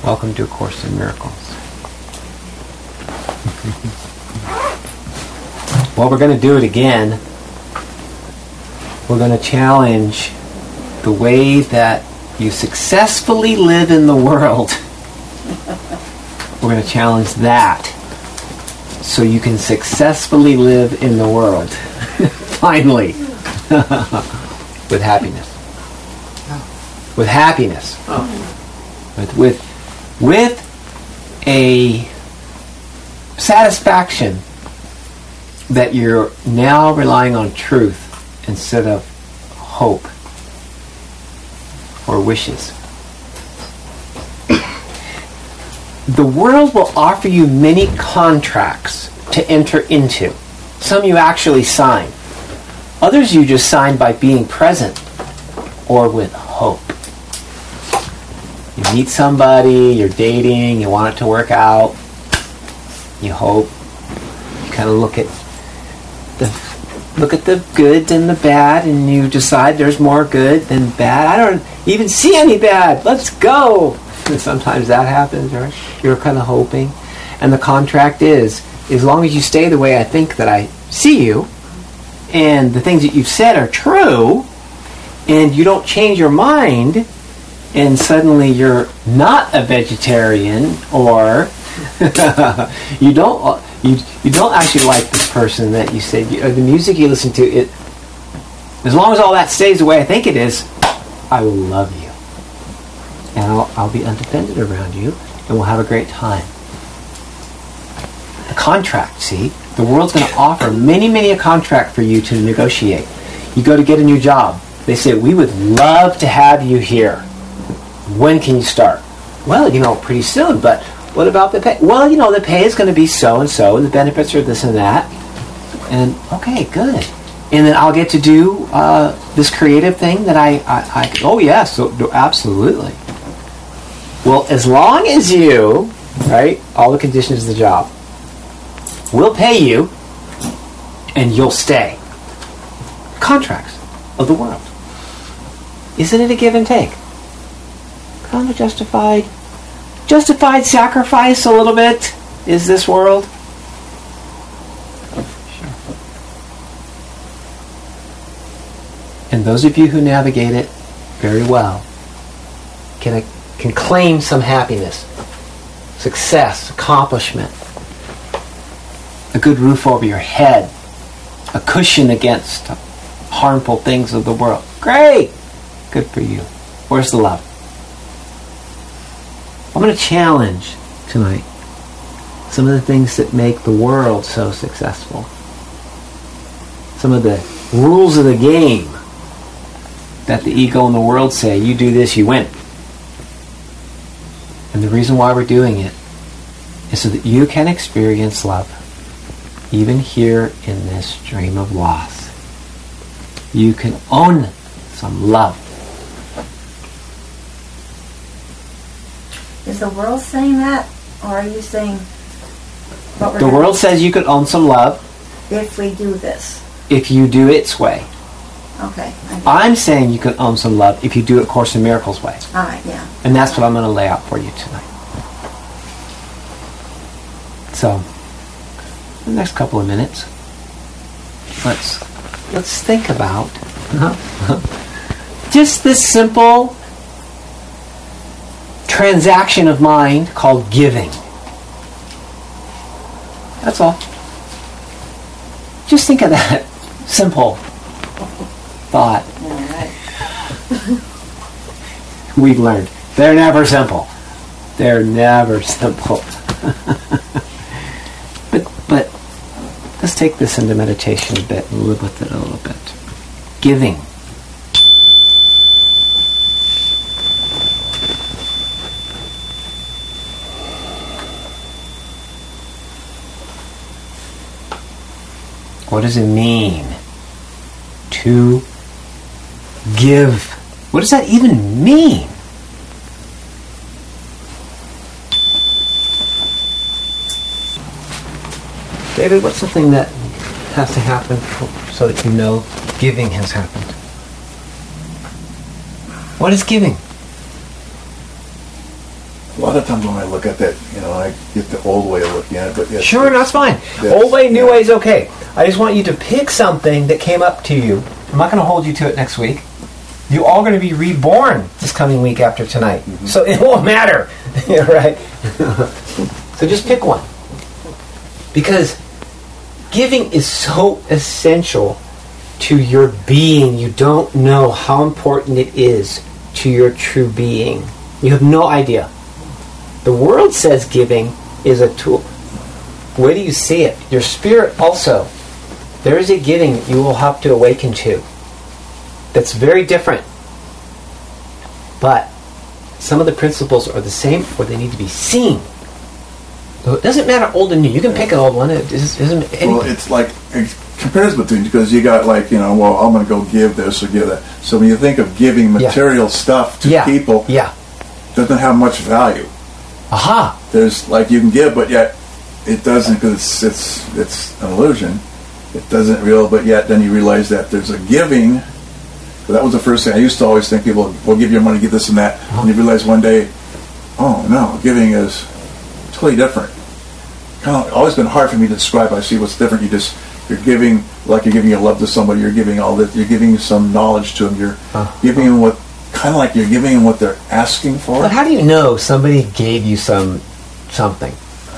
Welcome to A Course in Miracles. Well, we're going to do it again. We're going to challenge the way that you successfully live in the world. We're going to challenge that so you can successfully live in the world. Finally. With happiness. With happiness. With a satisfaction that you're now relying on truth instead of hope or wishes. The world will offer you many contracts to enter into. Some you actually sign. Others you just sign by being present or with hope. You meet somebody, you're dating, you want it to work out, you hope, you kind of look at the good and the bad, and you decide there's more good than bad. I don't even see any bad. Let's go. And sometimes that happens, right? You're kind of hoping. And the contract is, as long as you stay the way I think that I see you, and the things that you've said are true, and you don't change your mind, and suddenly you're not a vegetarian, or you don't actually like this person that you said, or the music you listen to, it, as long as all that stays the way I think it is, I will love you. And I'll be undependent around you, and we'll have a great time. The contract, see? The world's going to offer many a contract for you to negotiate. You go to get a new job. They say, we would love to have you here. When can you start? Well, pretty soon, but what about the pay? Well, the pay is going to be so and so, and the benefits are this and that. And, okay, good. And then I'll get to do this creative thing that I oh, yes, absolutely. Well, as long as you, right, all the conditions of the job, we'll pay you, and you'll stay. Contracts of the world. Isn't it a give and take? Kind of justified sacrifice a little bit is this world. Sure. And those of you who navigate it very well can claim some happiness, success, accomplishment, a good roof over your head, a cushion against harmful things of the world. Great! Good for you. Where's the love? I'm going to challenge tonight some of the things that make the world so successful. Some of the rules of the game that the ego and the world say, you do this, you win. And the reason why we're doing it is so that you can experience love, even here in this dream of loss. You can own some love. Is the world saying that, or are you saying what we're The world says you could own some love if we do this? If you do its way. Okay. I'm saying you can own some love if you do it Course in Miracles way. All right, yeah. And that's what I'm going to lay out for you tonight. So, the next couple of minutes, let's think about just this simple transaction of mind called giving. That's all. Just think of that simple thought. We've learned they're never simple. They're never simple. but let's take this into meditation a bit and live with it a little bit. Giving. What does it mean to give? What does that even mean? David, what's something that has to happen so that you know giving has happened? What is giving? A lot of times when I look at that, I get the old way of looking at it. But yes, Sure, that's fine. Old way, new way is okay. I just want you to pick something that came up to you. I'm not going to hold you to it next week. You're all going to be reborn this coming week after tonight. Mm-hmm. So it won't matter. Right? So just pick one. Because giving is so essential to your being. You don't know how important it is to your true being. You have no idea. The world says giving is a tool. Where do you see it? Your spirit also. There is a giving you will have to awaken to. That's very different. But some of the principles are the same, or they need to be seen. So it doesn't matter old and new. You can pick an old one. It doesn't anything. Well, it's like compares between, because you got I'm going to go give this or give that. So when you think of giving material stuff to people, it doesn't have much value. Aha. There's you can give, but yet it doesn't, because it's an illusion. It doesn't real, but yet then you realize that there's a giving. But that was the first thing. I used to always think people will give you money, give this and that. And you realize one day, oh no, giving is totally different. Kind of always been hard for me to describe. I see what's different. You're giving, like you're giving your love to somebody. You're giving all that. You're giving some knowledge to them. You're giving them you're giving them what they're asking for. But how do you know somebody gave you something?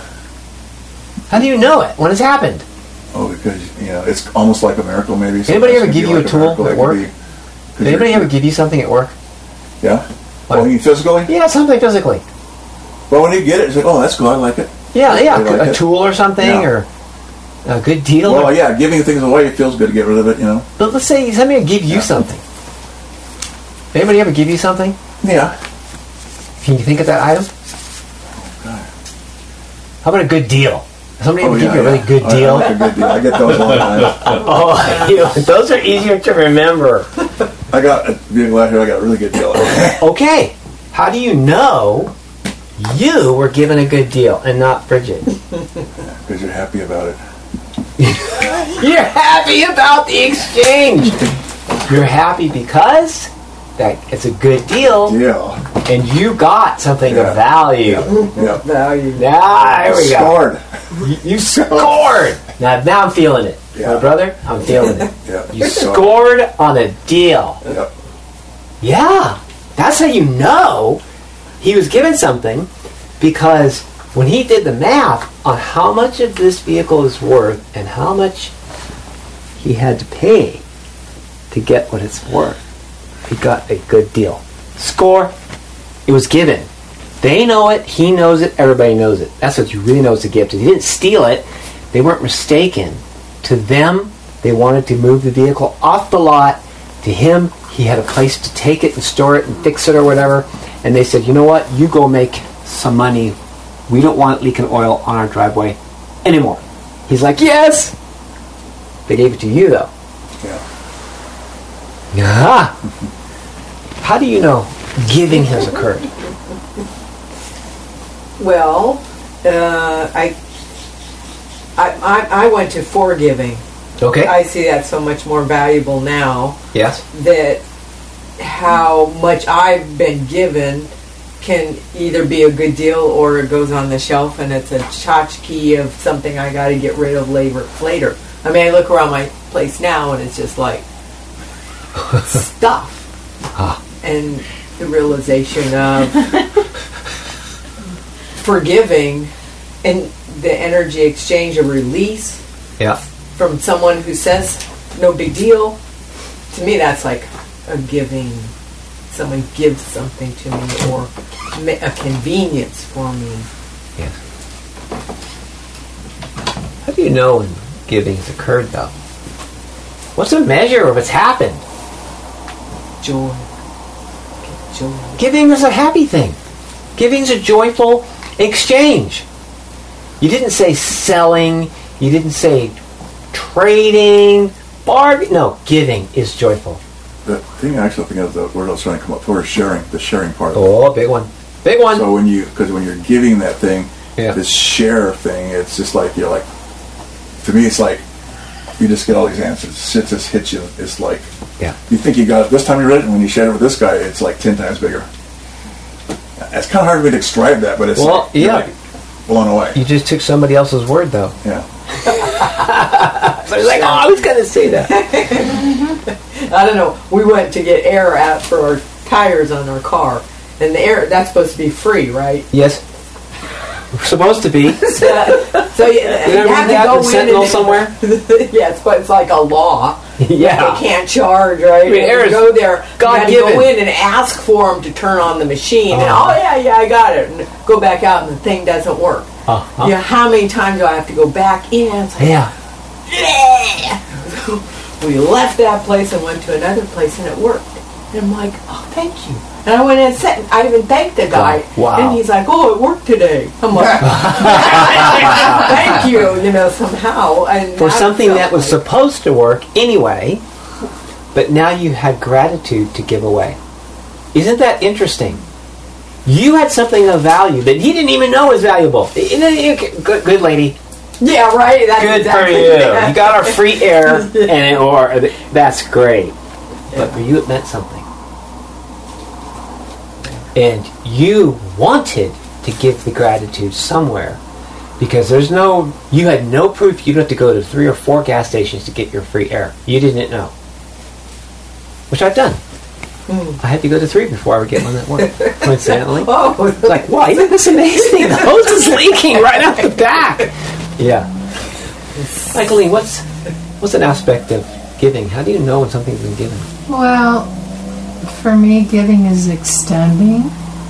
How do you know it when it's happened? Oh, because it's almost like a miracle. Maybe. Anybody ever give you a tool at work? Did anybody ever give you something at work? Yeah. Well, you mean physically? Yeah, something physically. Well, when you get it, it's like, oh, that's cool. I like it. Yeah. A tool or something, or a good deal. Well, giving things away, it feels good to get rid of it, But let's say somebody give you something. Anybody ever give you something? Yeah. Can you think of that item? Oh, God. How about a good deal? Somebody ever give you a really good deal? I like a good deal. I get those all the time. Those are easier to remember. I got a really good deal. Okay. How do you know you were given a good deal and not Bridget? Because you're happy about it. You're happy about the exchange. You're happy because that it's a good deal. Yeah. And you got something of value. Yeah. Value. There we go. Scored. You scored. Now I'm feeling it. Yeah. My brother, I'm feeling it. Yeah. You scored on a deal. Yep. Yeah. That's how you know he was given something, because when he did the math on how much of this vehicle is worth and how much he had to pay to get what it's worth, he got a good deal. Score. It was given. They know it. He knows it. Everybody knows it. That's what you really know is a gift. He didn't steal it. They weren't mistaken. To them, they wanted to move the vehicle off the lot. To him, he had a place to take it and store it and fix it or whatever. And they said, you know what? You go make some money. We don't want it leaking oil on our driveway anymore. He's like, yes! They gave it to you, though. Yeah. How do you know giving has occurred? Well, I went to forgiving. Okay. I see that so much more valuable now. Yes. That how much I've been given can either be a good deal or it goes on the shelf and it's a tchotchke of something I got to get rid of later. I mean, I look around my place now and it's just like stuff. And the realization of forgiving and the energy exchange of release from someone who says no big deal. To me, that's like a giving. Someone gives something to me or a convenience for me. Yes. How do you know when giving has occurred, though? What's the measure of it's happened? Joy. Giving is a happy thing. Giving is a joyful exchange. You didn't say selling. You didn't say trading. Bargain. No, giving is joyful. The thing I actually think of, the word I was trying to come up for is sharing. The sharing part. Oh, big one. Big one. So when you're giving that thing, this share thing, it's just like you're like. To me, it's like you just get all these answers. It just hits you. It's like you think you got it this time you read it, and when you share it with this guy, it's like 10 times bigger. It's kind of hard for me to describe that, but it's Well, you're yeah. like blown away. You just took somebody else's word, though. Yeah. So I was like, oh, I was going to say that. I don't know. We went to get air out for our tires on our car, and the air that's supposed to be free, right? Yes. We're supposed to be. So you ever have read that to go in Sentinel and- somewhere? Yes, but it's like a law. Yeah. They can't charge, right? I mean, air you is go there, you got to go God-given. in and ask for them to turn on the machine. And, Uh-huh. oh, yeah, I got it. And go back out, and the thing doesn't work. Uh-huh. Yeah, how many times do I have to go back in? It's like, Yeah. yeah. We left that place and went to another place, and it worked. And I'm like, oh, thank you. And I went in and said, I even thanked the guy. Oh, wow. And he's like, oh, it worked today. I'm like, thank you, somehow. And For I something felt that was like- supposed to work anyway, but now you had gratitude to give away. Isn't that interesting? You had something of value that he didn't even know was valuable. Good lady. Yeah, right. That's Good exactly for you. that. You got our free air, that's great. But for you, it meant something. And you wanted to give the gratitude somewhere because you had no proof you'd have to go to 3 or 4 gas stations to get your free air. You didn't know. Which I've done. I had to go to 3 before I would get one that worked. Coincidentally. Oh, It's like, wow, isn't this amazing? The hose is leaking right out the back. Yeah. Michaeline, what's an aspect of giving? How do you know when something's been given? Well, for me, giving is extending.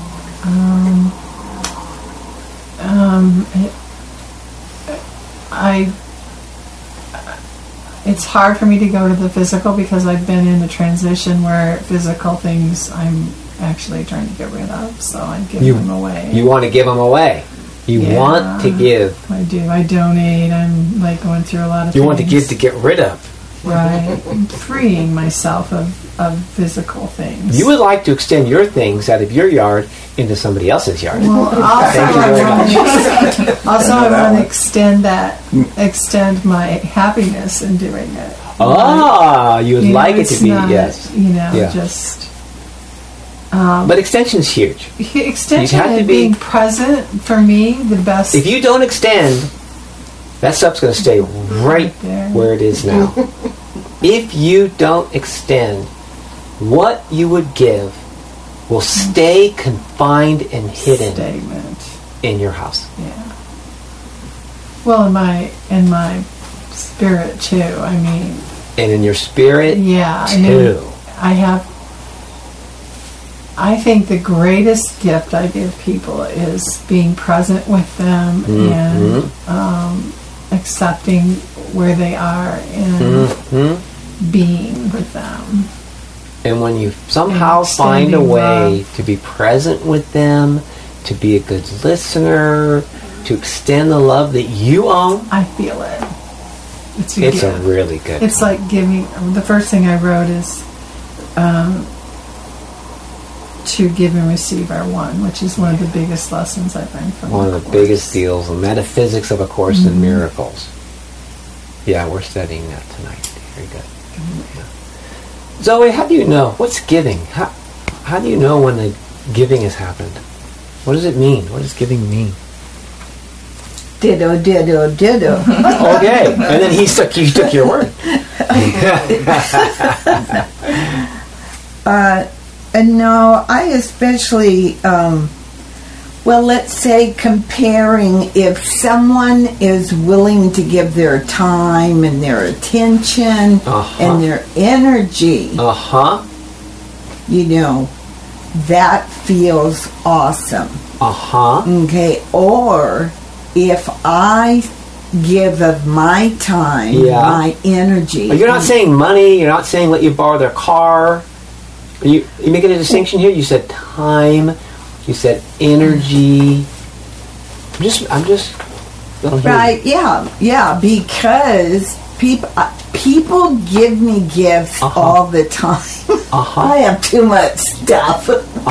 It's hard for me to go to the physical because I've been in a transition where physical things I'm actually trying to get rid of, so I give them away. You want to give them away. You Yeah. want to give. I do. I donate. I'm like going through a lot of You things. want to give to get rid of. Right. I'm freeing myself of physical things. You would like to extend your things out of your yard into somebody else's yard. Well, also Thank you very much. I want to extend my happiness in doing it. Ah, you would You know, like it it's to be, not, yes. Yeah. Just But extension is huge. extension You have to and be- being present for me, the best. If you don't extend, that stuff's going to stay right there. where it is now. If you don't extend, what you would give will stay confined and hidden statement. in your house. Yeah. Well, in my spirit too. I mean, And in your spirit, yeah. I too. mean, I think the greatest gift I give people is being present with them and accepting where they are and being with them. And when you somehow And find a extending way love. to be present with them, to be a good listener, to extend the love that you own, I feel it. It's it's a gift. really good It's like giving. The first thing I wrote is to give and receive are one, which is one of the biggest lessons I've learned from one the of the Course. biggest deals, the metaphysics of A Course in Miracles. Yeah, we're studying that tonight. Very good. Yeah. Zoe, how do you know? What's giving? How do you know when the giving has happened? What does it mean? What does giving mean? Ditto, ditto, ditto. Okay, and then you took your word. No, I especially, let's say comparing if someone is willing to give their time and their attention and their energy, that feels awesome. Okay, or if I give of my time, my energy. You're not saying money. You're not saying let you borrow their car. Are you making a distinction here? You said time. You said energy. I'm just. Right? Yeah. Because people give me gifts all the time. I have too much stuff.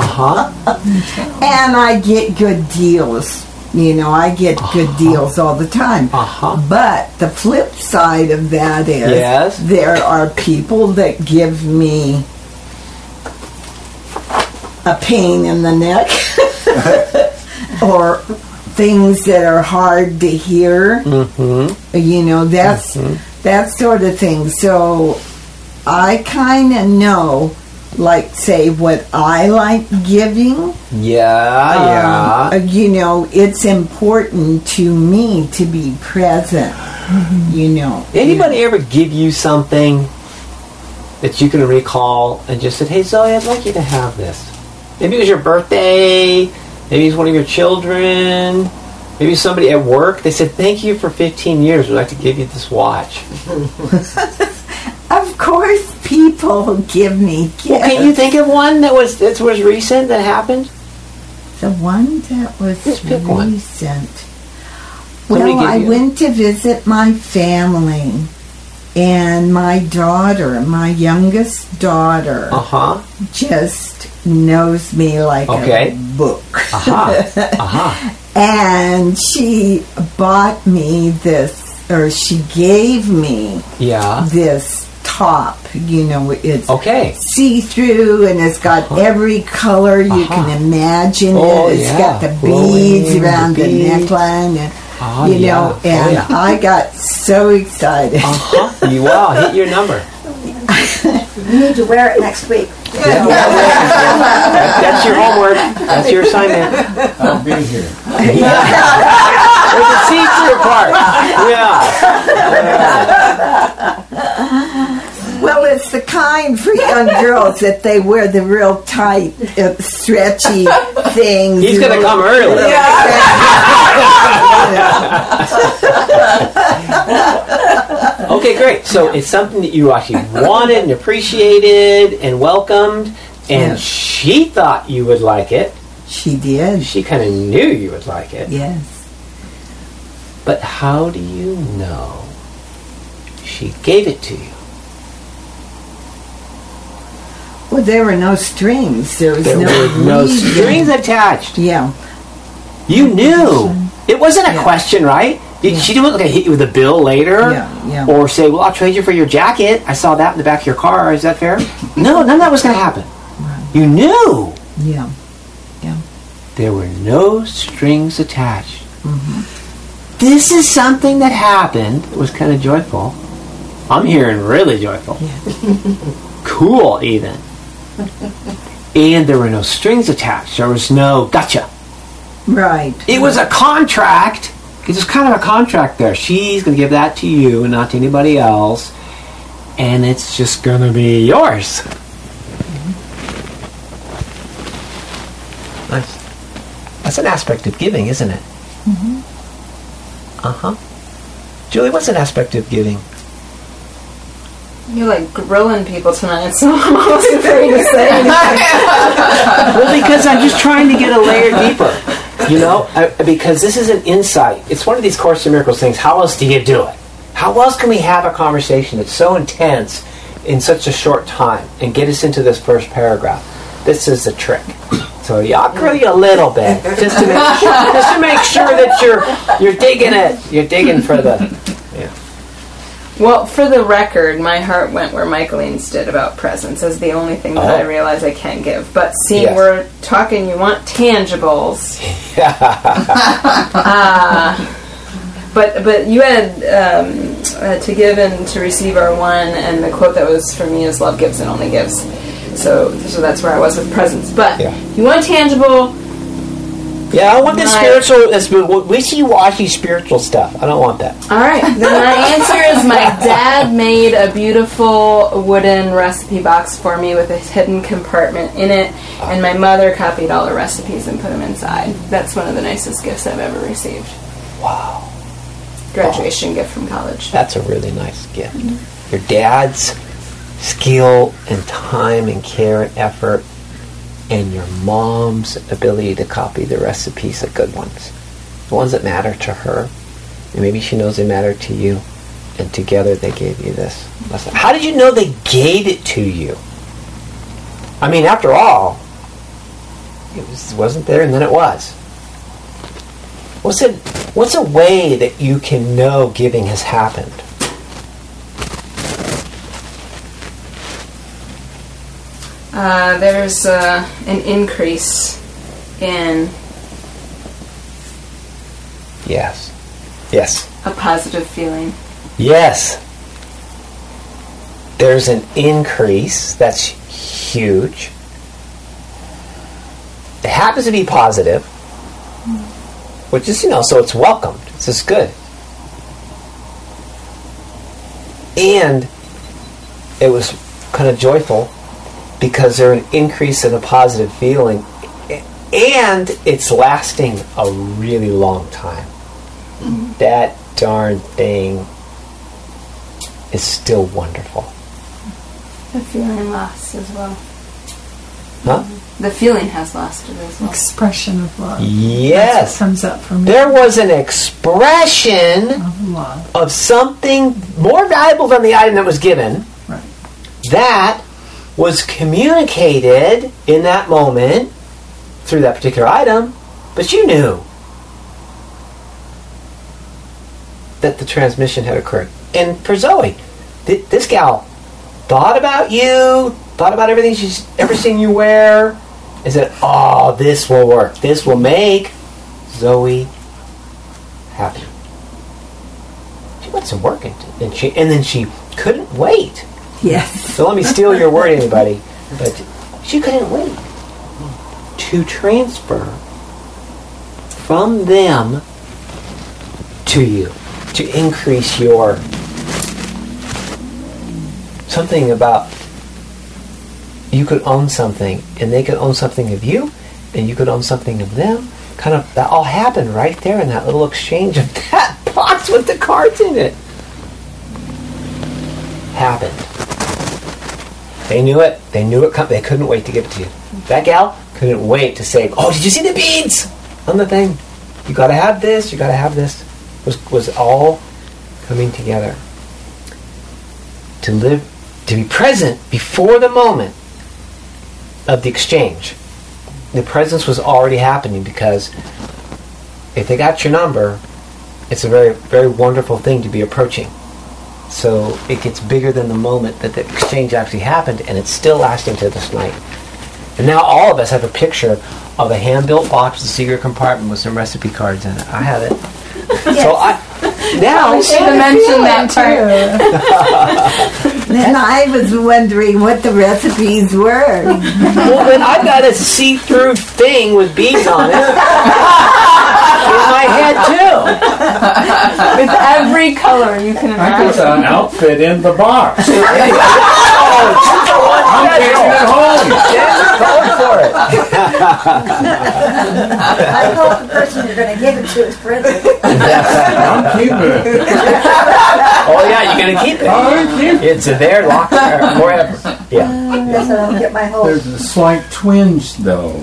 And I get good deals. I get good deals all the time. But the flip side of that is there are people that give me a pain in the neck. or things that are hard to hear. You know, that's that sort of thing. So I kind of know, like, say, what I like giving. Yeah. You know, it's important to me to be present. You know. Anybody ever give you something that you can recall and just said, hey, Zoe, I'd like you to have this? Maybe it was your birthday. Maybe it's one of your children. Maybe somebody at work. They said, thank you for 15 years. We'd like to give you this watch. Of course, people give me gifts. Well, can you think of one that was recent that happened? The one that was Just pick one. recent. Somebody Well, give I you- went to visit my family, and my daughter, my youngest daughter, Uh-huh. just knows me like Okay. a book. Uh-huh. And she bought me this, or she gave me Yeah. this top. You know, it's Okay. see-through, and it's got every color you can imagine. Oh, It's yeah. got the Glowing, beads around the the beads. neckline, and Oh, you yeah. know. Oh, And yeah. I got so excited. Uh-huh. Wow, hit your number. You need to wear it next week. That's your homework. That's your assignment. I'll be here. There's a see-through part. Yeah. Well, it's the kind for young girls that they wear the real tight, stretchy things. He's going to come early. Okay, great. So it's something that you actually wanted and appreciated and welcomed, and Yes. she thought you would like it. She did. She kind of knew you would like it. Yes. But how do you know she gave it to you? Well, there were no strings. There was There no were no reason. strings attached. Yeah. You knew. It wasn't a Yeah. question, right? Yeah. She didn't hit you with a bill later, Yeah. or say, well, I'll trade you for your jacket. I saw that in the back of your car. Is that fair? No, none of that was going to happen. You knew. Yeah. There were no strings attached. Mm-hmm. This is something that happened. It was kind of joyful. I'm hearing really joyful. Cool, even. And there were no strings attached. There was no gotcha. Right. It was a contract. It was kind of a contract there. She's going to give that to you and not to anybody else. And it's just going to be yours. Nice. That's an aspect of giving, isn't it? Uh-huh. Julie, what's an aspect of giving? You're like grilling people tonight, so I'm almost afraid to say anything. Well, because I'm just trying to get a layer deeper. You know, because this is an insight. It's one of these Course in Miracles things. How else do you do it? How else can we have a conversation that's so intense in such a short time and get us into this first paragraph? This is the trick. So yeah, I'll grill you a little bit just to make sure that you're digging it. You're digging for the. Yeah. Well, for the record, my heart went where Michaeline's did about presents as the only thing that I realize I can give. But seeing Yes. we're talking, you want tangibles. But you had to give and to receive are one, and the quote that was for me is "Love gives and only gives." So that's where I was with presents. But you want tangible. Yeah, I want this spiritual, this wishy-washy spiritual stuff. I don't want that. All right, then my answer is my dad made a beautiful wooden recipe box for me with a hidden compartment in it, and my mother copied all the recipes and put them inside. That's one of the nicest gifts I've ever received. Wow. Graduation gift from college. That's a really nice gift. Your dad's skill and time and care and effort, and your mom's ability to copy the recipes, the good ones, the ones that matter to her, and maybe she knows they matter to you, and together they gave you this lesson. How did you know they gave it to you? I mean, after all, it wasn't there, and then it was. What's a way that you can know giving has happened? There's an increase in Yes. Yes. A positive feeling. Yes. There's an increase that's huge. It happens to be positive, which is, so it's welcomed. It's just good. And it was kind of joyful because there's an increase in a positive feeling, and it's lasting a really long time. That darn thing is still wonderful. The feeling lasts as well. Huh? The feeling has lasted as well. Expression of love. Yes. That's what comes up for me. There was an expression Of love. of something more valuable than the item that was given. Right. That was communicated in that moment through that particular item, but you knew that the transmission had occurred. And for Zoe, this gal thought about you, thought about everything she's ever seen you wear, and said, oh, this will work. This will make Zoe happy. She went to work, and then she couldn't wait. Yes. So let me steal your word, anybody. But she couldn't wait to transfer from them to you, to increase your something about you could own something, and they could own something of you, and you could own something of them. Kind of that all happened right there in that little exchange of that box with the cards in it. Happened. They knew it. They knew it. They couldn't wait to give it to you. That gal couldn't wait to say, "Oh, did you see the beads on the thing? You got to have this. You got to have this." Was all coming together to live, to be present before the moment of the exchange. The presence was already happening, because if they got your number, it's a very, very wonderful thing to be approaching. So it gets bigger than the moment that the exchange actually happened, and it's still lasting to this night. And now all of us have a picture of a hand-built box with a secret compartment with some recipe cards in it. I have it. So now We should have mentioned that part. Then I was wondering what the recipes were. Well, then I've got a see-through thing with beads on it in my head too. With every color you can I put imagine. an outfit in the box. I'm taking it home. Going for it. I hope the person you're going to give it to is Bridget. I'm keeping it. Oh yeah, you're gonna keep it. It's there, locked there forever. Yeah. Guess I don't get my whole. There's a slight twinge, though.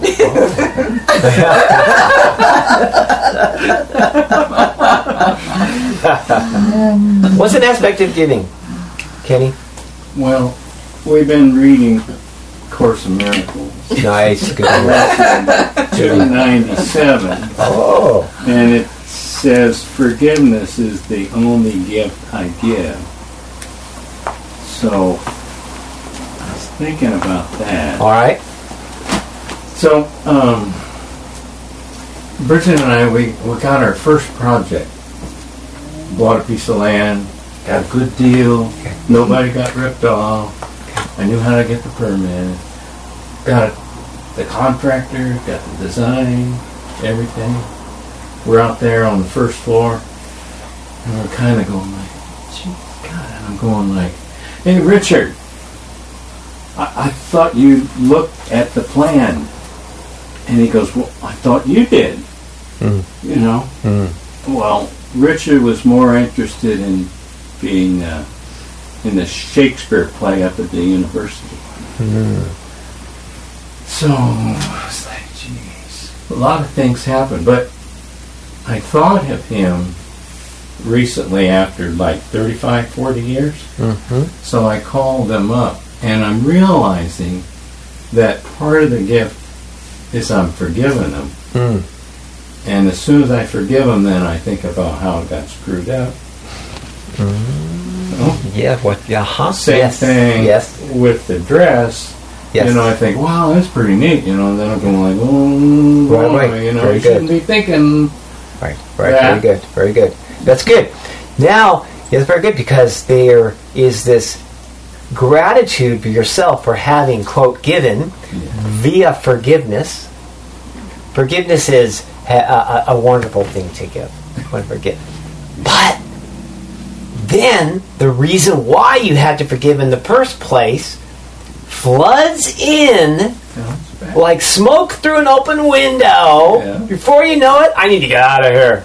What's an aspect of giving, Kenny? Well, we've been reading Course in Miracles. Nice. Good. Lesson 297. Oh. And it says, forgiveness is the only gift I give. So, I was thinking about that. All right. So, Bridget and I, we got our first project. Bought a piece of land, got a good deal, nobody got ripped off. I knew how to get the permit. Got the contractor, got the design, everything. We're out there on the first floor, and we're kind of going like, gee, God, and I'm going like, hey, Richard, I thought you looked at the plan. And he goes, well, I thought you did. You know? Well, Richard was more interested in being in the Shakespeare play up at the university. So I was like, geez, a lot of things happened. But I thought of him recently after like 35, 40 years. So I called him up, and I'm realizing that part of the gift is I'm forgiving him. And as soon as I forgive him, then I think about how it got screwed up. Yeah. What? Same thing with the dress. Yes. You know, I think, wow, that's pretty neat. You know, and then I'm going like, oh, Right. boy, you know, Very I shouldn't be thinking Right. Yeah. Very good. Very good. That's good. Now, it's very good because there is this gratitude for yourself for having, quote, given via forgiveness. Forgiveness is a wonderful thing to give. When forgive. But then the reason why you had to forgive in the first place floods in like smoke through an open window. Yeah. Before you know it, I need to get out of here.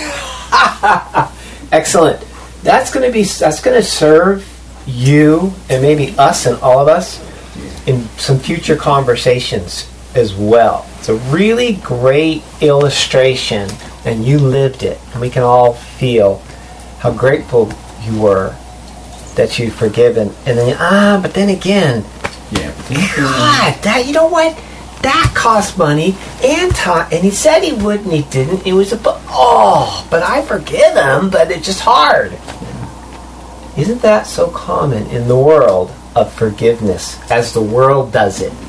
Excellent. That's going to serve you and maybe us and all of us in some future conversations as well. It's a really great illustration, and you lived it, and we can all feel how grateful you were that you've forgiven. And then, but then again, God, that, you know what? That cost money and time, and he said he would, and he didn't. It was but I forgive him, but it's just hard. Isn't that so common in the world of forgiveness, as the world does it?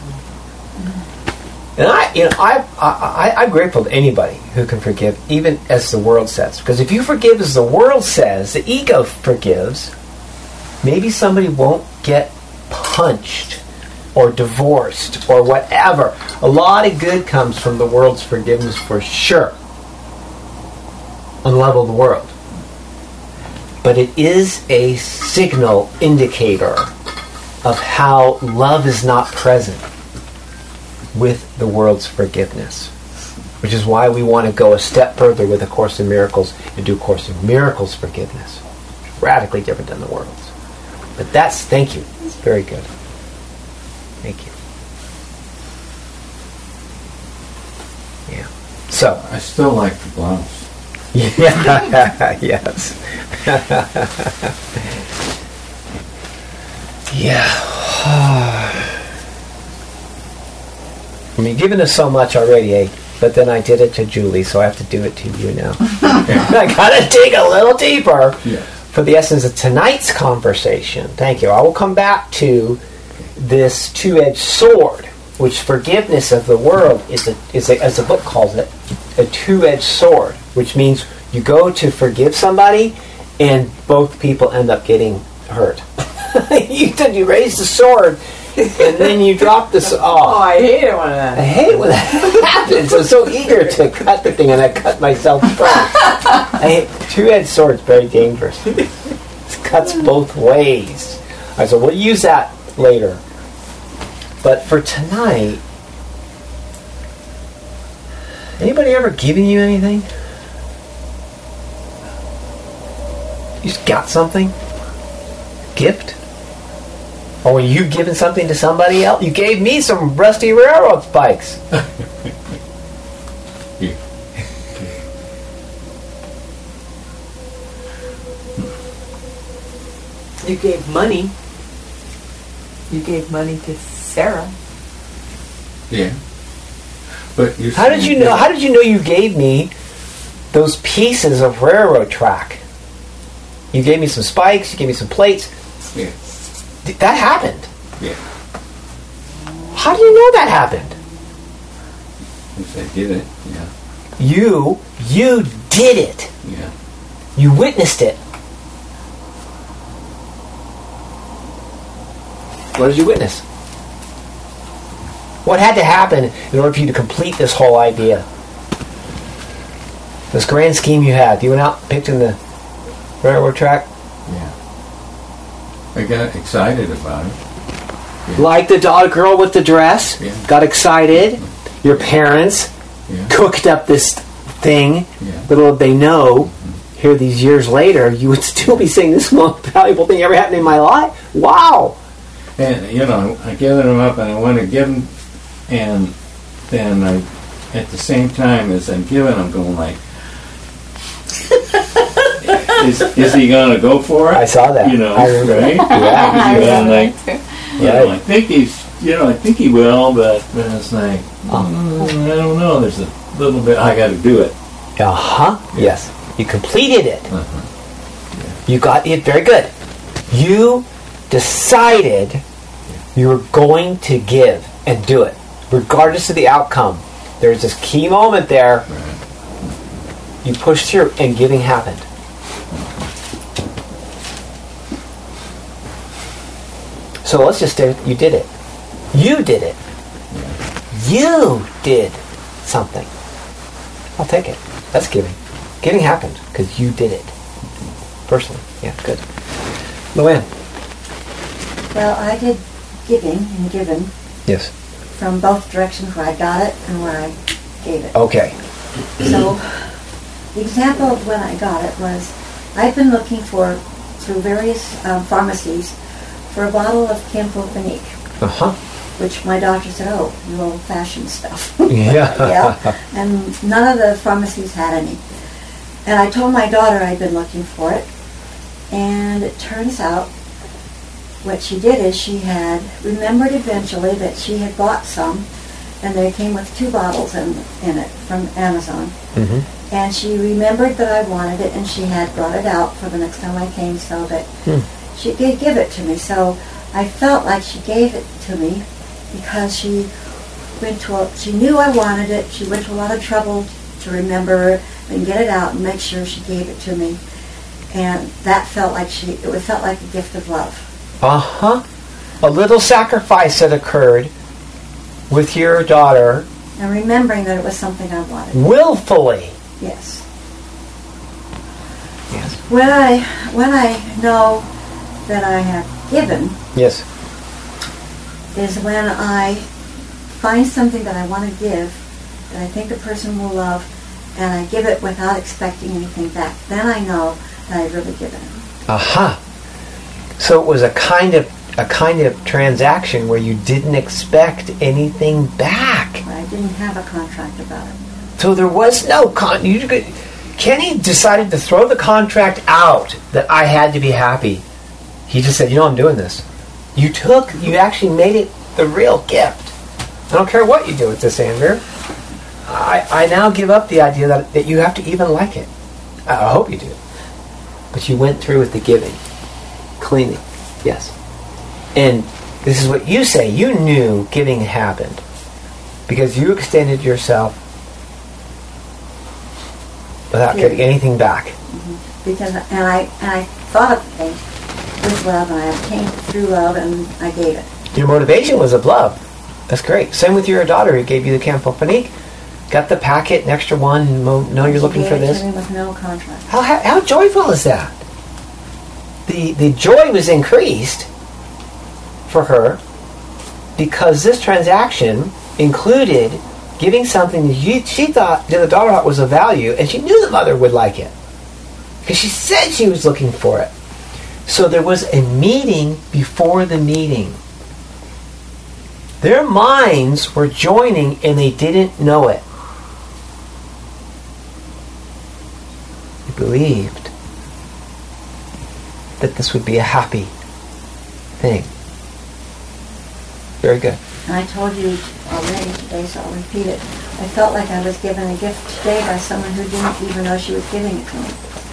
And I'm grateful to anybody who can forgive, even as the world says. Because if you forgive as the world says, the ego forgives, maybe somebody won't get punched or divorced or whatever. A lot of good comes from the world's forgiveness for sure, on the level of the world. But it is a signal indicator of how love is not present with the world's forgiveness. Which is why we want to go a step further with A Course in Miracles and do A Course in Miracles forgiveness. Radically different than the world's. But thank you. It's very good. Thank you. Yeah. So. I still like the blouse. Yeah. Yes. Yeah. I mean, giving us so much already, but then I did it to Julie, so I have to do it to you now. I gotta dig a little deeper for the essence of tonight's conversation. Thank you. I will come back to this two-edged sword, which forgiveness of the world is as the book calls it, a two-edged sword, which means you go to forgive somebody and both people end up getting hurt. You raise the sword and then you drop the sword. Oh, I hate it when that. I hate it when that happens. I'm so eager to cut the thing and I cut myself first. Two-edged sword is very dangerous. It cuts both ways. All right, so we'll use that later. But for tonight, anybody ever giving you anything? You just got something? Gift? Or were you giving something to somebody else? You gave me some rusty railroad spikes. You gave money. You gave money to Sarah. Yeah. But How did you know you gave me those pieces of railroad track? You gave me some spikes, you gave me some plates. Yeah. That happened. Yeah. How do you know that happened? If I did it, yeah. You did it. Yeah. You witnessed it. What did you witness? What had to happen in order for you to complete this whole idea? This grand scheme you had. You went out and picked in the railroad track? Yeah. I got excited about it. Yeah. Like the girl with the dress? Yeah. Got excited? Your parents cooked up this thing. Yeah. Little did they know, here these years later, you would still be saying this is the most valuable thing ever happened in my life? Wow! And, I gathered them up and I want to give them, and then I, at the same time as I'm giving, I'm going like, is he going to go for it? I saw that. I remember. Right? Yeah. I think I think he will, but it's like, I don't know. There's a little bit, I got to do it. Yes. You completed it. Yeah. You got it. Very good. You decided you were going to give and do it, regardless of the outcome. There's this key moment there. Right. You pushed through and giving happened. So let's just say you did it. You did it. You did something. I'll take it. That's giving. Giving happened because you did it. Personally. Yeah, good. Luann. Well, I did giving and given Yes. from both directions, where I got it and where I gave it. Okay. So, the example of when I got it was, I've been looking for, through various pharmacies, for a bottle of Campho-Phenique, Uh-huh. which my doctor said, oh, you old-fashioned stuff. Yeah. Yeah. And none of the pharmacies had any. And I told my daughter I'd been looking for it, and it turns out what she did is she had remembered eventually that she had bought some, and they came with 2 bottles in it from Amazon. Mm-hmm. And she remembered that I wanted it, and she had brought it out for the next time I came so that she could give it to me. So I felt like she gave it to me because she knew I wanted it. She went to a lot of trouble to remember and get it out and make sure she gave it to me. And that felt like it felt like a gift of love. Uh-huh. A little sacrifice that occurred with your daughter. And remembering that it was something I wanted. Willfully. Yes. Yes. When I know that I have given Yes. is when I find something that I want to give, that I think a person will love, and I give it without expecting anything back. Then I know that I've really given it. Aha. So it was a kind of transaction where you didn't expect anything back. But I didn't have a contract about it. So there was no Kenny decided to throw the contract out that I had to be happy. He just said, I'm doing this. You actually made it the real gift. I don't care what you do with this, Andrew. I now give up the idea that you have to even like it. I hope you do. But you went through with the giving. Cleaning. Yes. And this is what you say. You knew giving happened. Because you extended yourself without getting anything back. Mm-hmm. Because I thought of things with love, and I obtained it through love, and I gave it. Your motivation was of love. That's great. Same with your daughter who gave you the Campho-Phenique. Got the packet, an extra one, know you're looking for this. She gave it to me with no contract. How joyful is that? The joy was increased for her because this transaction included giving something that the daughter thought was of value, and she knew the mother would like it because she said she was looking for it. So there was a meeting before the meeting. Their minds were joining and they didn't know it. They believed that this would be a happy thing. Very good. And I told you already today, so I'll repeat it. I felt like I was given a gift today by someone who didn't even know she was giving it to me.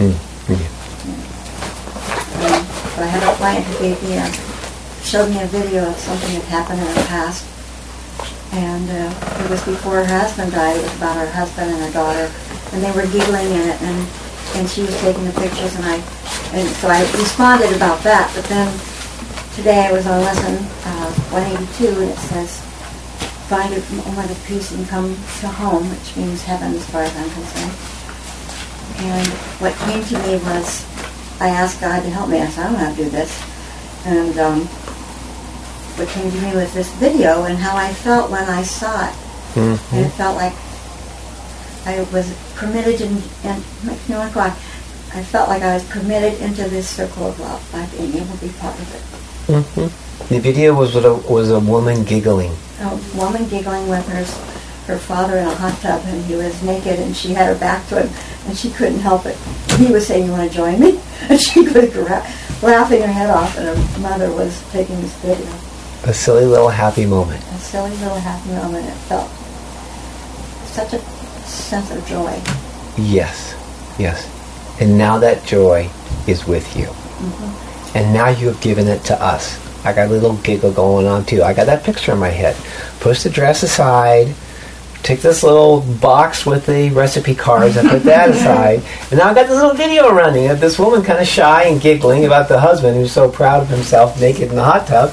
But I had a client who showed me a video of something that happened in her past. And it was before her husband died. It was about her husband and her daughter. And they were giggling in it, and she was taking the pictures, and so I responded about that. But then today I was on lesson 182, and it says, find a moment of peace and come to home, which means heaven as far as I'm concerned. And what came to me was, I asked God to help me. I said, I don't know how to do this. And what came to me was this video and how I felt when I saw it. Mm-hmm. And it felt like I was permitted, and makes me want to cry. I felt like I was permitted into this circle of love by being able to be part of it. Mm-hmm. The video was a woman giggling. A woman giggling with her father in a hot tub, and he was naked, and she had her back to him, and she couldn't help it. He was saying, "You want to join me?" And she was laughing her head off, and her mother was taking this video. A silly little happy moment. A silly little happy moment. It felt such a sense of joy. Yes, yes. And now that joy is with you. Mm-hmm. And now you have given it to us. I got a little giggle going on too. I got that picture in my head. Push the dress aside. Take this little box with the recipe cards and put that aside. And now I've got this little video running of this woman kind of shy and giggling about the husband who's so proud of himself naked in the hot tub.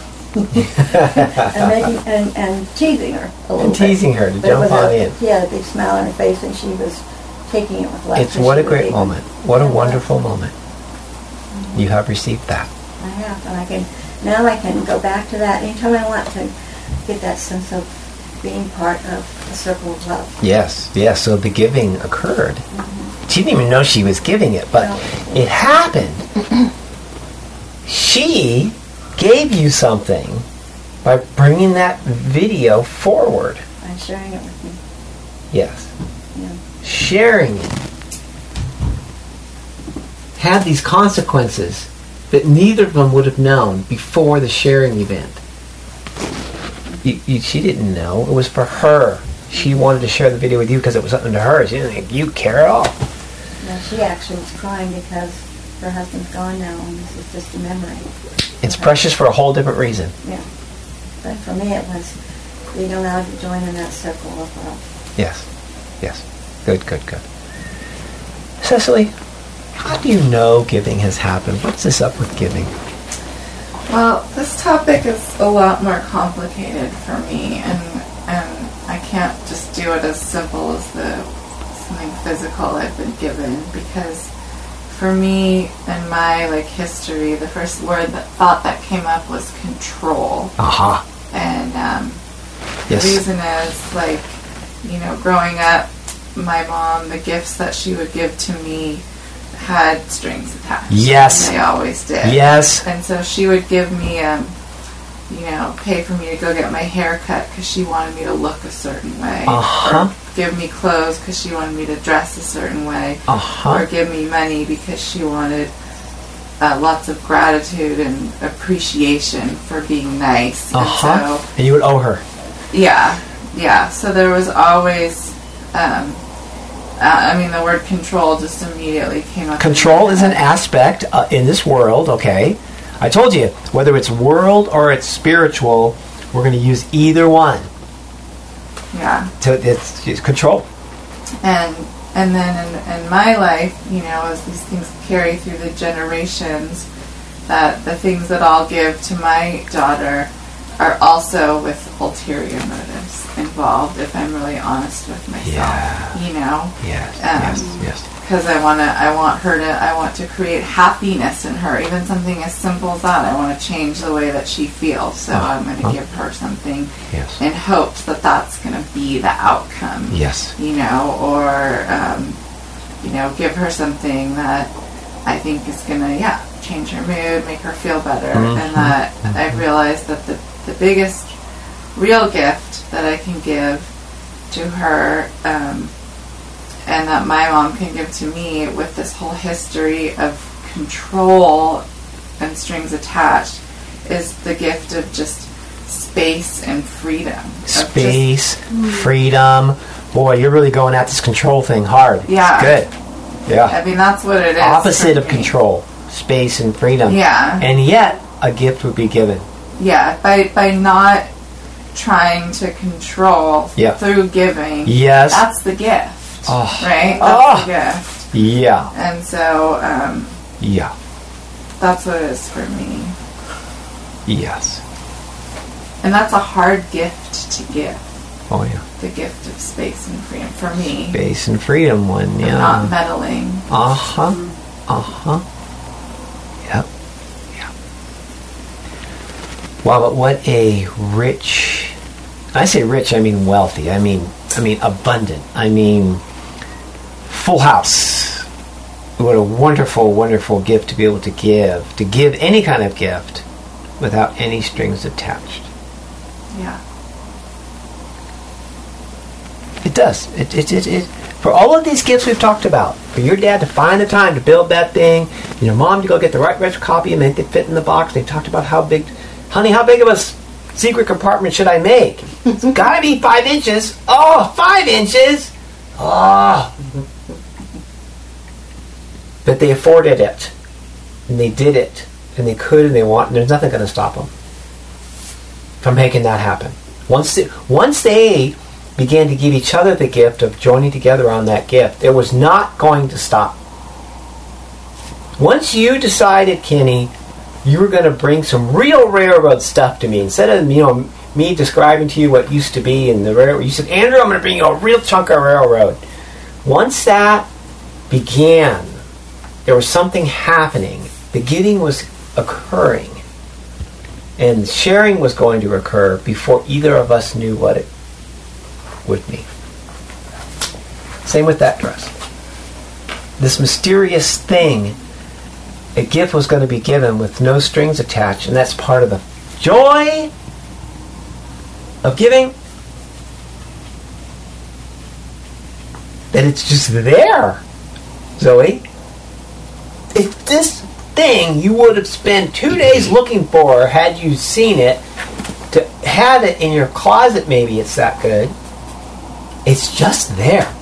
and teasing her a little And teasing bit. her to But jump with on a- in. She had a big smile on her face, and she was taking it with laughter. It's what a She was great even- moment. What a and, wonderful moment. You have received that. I have, and now I can go back to that anytime I want to get that sense of being part of the circle of love. Yes, yes. So the giving occurred. She didn't even know she was giving it, but No. it happened. She gave you something by bringing that video forward. I'm sharing it with me. Yes. Yeah. Sharing it had these consequences that neither of them would have known before the sharing event. She didn't know. It was for her. She wanted to share the video with you because it was something to her. She didn't think you care at all. No, she actually was crying because her husband's gone now, and this is just a memory. It's precious for a whole different reason. Yeah. But for me, it was being allowed to join in that circle of love. Yes. Yes. Good, good, good. Cecily, how do you know giving has happened? What's this up with giving? Well, this topic is a lot more complicated for me, and I can't just do it as simple as something physical I've been given, because for me in my history, the first thought that came up was control. Aha. And the Yes. reason is, growing up, my mom, the gifts that she would give to me had strings attached. Yes. And they always did. Yes. And so she would give me, pay for me to go get my hair cut because she wanted me to look a certain way. Uh-huh. Or give me clothes because she wanted me to dress a certain way. Uh-huh. Or give me money because she wanted lots of gratitude and appreciation for being nice. Uh-huh. And you would owe her. Yeah. So there was always, the word control just immediately came up. Control is an aspect in this world, okay? I told you, whether it's world or it's spiritual, we're going to use either one. Yeah. It's control. And then in my life, as these things carry through the generations, that the things that I'll give to my daughter are also with ulterior motives involved, if I'm really honest with myself. Yeah. Yes. Because I want to create happiness in her, even something as simple as that. I want to change the way that she feels, so I'm going to give her something in hopes that that's going to be the outcome. Yes. Or give her something that I think is going to, change her mood, make her feel better. Mm-hmm. And that I've realized that the biggest real gift that I can give to her, and that my mom can give to me, with this whole history of control and strings attached, is the gift of just space and freedom. Space, freedom. Boy, you're really going at this control thing hard. Yeah. It's good. Yeah. That's what it is. Opposite for of me. control. Space and freedom. Yeah. And yet, a gift would be given. Yeah, by not trying to control through giving. Yes. That's the gift. Oh. Right? That's the gift. Yeah. And so, Yeah. that's what it is for me. Yes. And that's a hard gift to give. Oh, yeah. The gift of space and freedom for me. Space and freedom one, And yeah. not meddling. Uh-huh. Uh-huh. Yep. Yeah. Wow, but what a rich... I say rich, I mean wealthy. I mean abundant. I mean full house. What a wonderful, wonderful gift to be able to give. To give any kind of gift without any strings attached. Yeah. It does. It for all of these gifts we've talked about, for your dad to find the time to build that thing, and your mom to go get the right retro copy and make it fit in the box. They talked about how big of a secret compartment should I make? It's got to be 5 inches. Oh, 5 inches. Oh. But they afforded it, and they did it, and they could, and they want, and there's nothing going to stop them from making that happen. Once they began to give each other the gift of joining together on that gift, it was not going to stop. Once you decided, Kenny, you were going to bring some real railroad stuff to me, instead of me describing to you what used to be in the railroad, you said, Andrew, I'm going to bring you a real chunk of railroad. Once that began, there was something happening. The giving was occurring, and sharing was going to occur before either of us knew what it would be. Same with that dress. This mysterious thing, a gift was going to be given with no strings attached, and that's part of the joy of giving. That it's just there, Zoe. If this thing you would have spent 2 days looking for had you seen it, to have it in your closet, maybe it's that good. It's just there.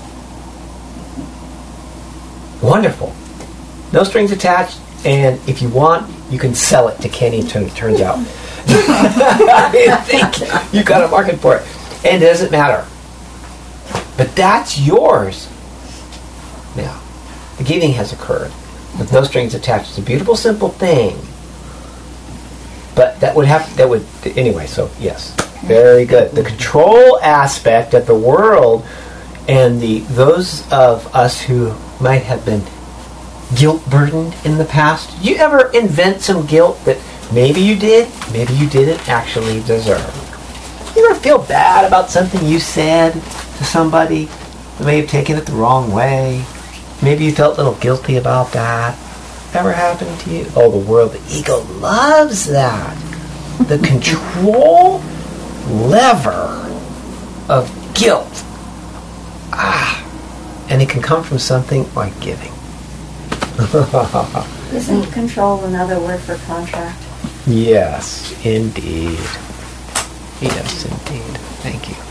Wonderful. No strings attached, and if you want, you can sell it to Kenny, it turns out. I think you got a market for it. And it doesn't matter. But that's yours. Now, the giving has occurred with no strings attached. It's a beautiful, simple thing. But anyway, so yes. Very good. The control aspect of the world and those of us who might have been guilt-burdened in the past. Did you ever invent some guilt that maybe you did, maybe you didn't actually deserve? You ever feel bad about something you said to somebody that may have taken it the wrong way? Maybe you felt a little guilty about that. Ever happened to you? Oh, the world, the ego loves that. The control lever of guilt. And it can come from something like giving. Isn't control another word for contract? Yes, indeed. Yes, indeed. Thank you.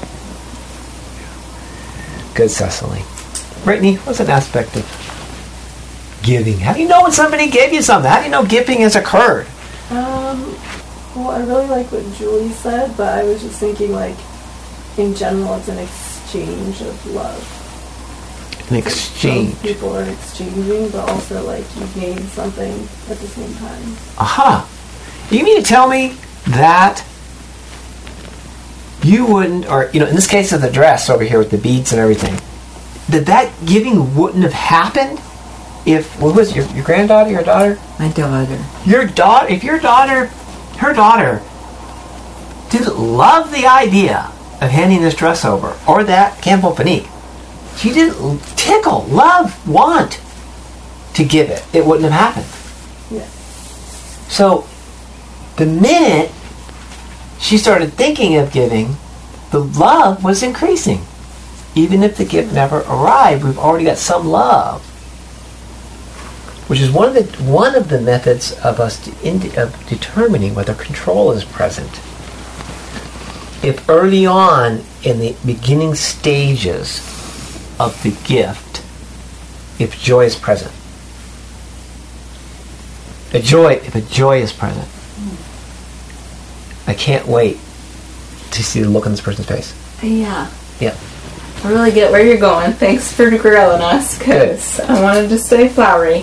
Good, Cecily. Brittany, what's an aspect of giving? How do you know when somebody gave you something? How do you know giving has occurred? Well, I really like what Julie said, but I was just thinking, like, in general, it's an exchange of love. An exchange. Some people are exchanging, but also, like, you gain something at the same time. Aha. You mean to tell me that you wouldn't, or, in this case of the dress over here with the beads and everything, that giving wouldn't have happened if, what was it, your granddaughter, your daughter? My daughter. Your daughter, if her daughter didn't love the idea of handing this dress over, or that Campbell Panique, she didn't tickle, love, want to give it, it wouldn't have happened. Yeah. So, the minute she started thinking of giving, the love was increasing. Even if the gift never arrived, we've already got some love. Which is one of the methods of us of determining whether control is present. If early on in the beginning stages of the gift, if joy is present, if a joy is present, I can't wait to see the look on this person's face. Yeah. Yep. I really get where you're going. Thanks for grilling us, because I wanted to stay flowery.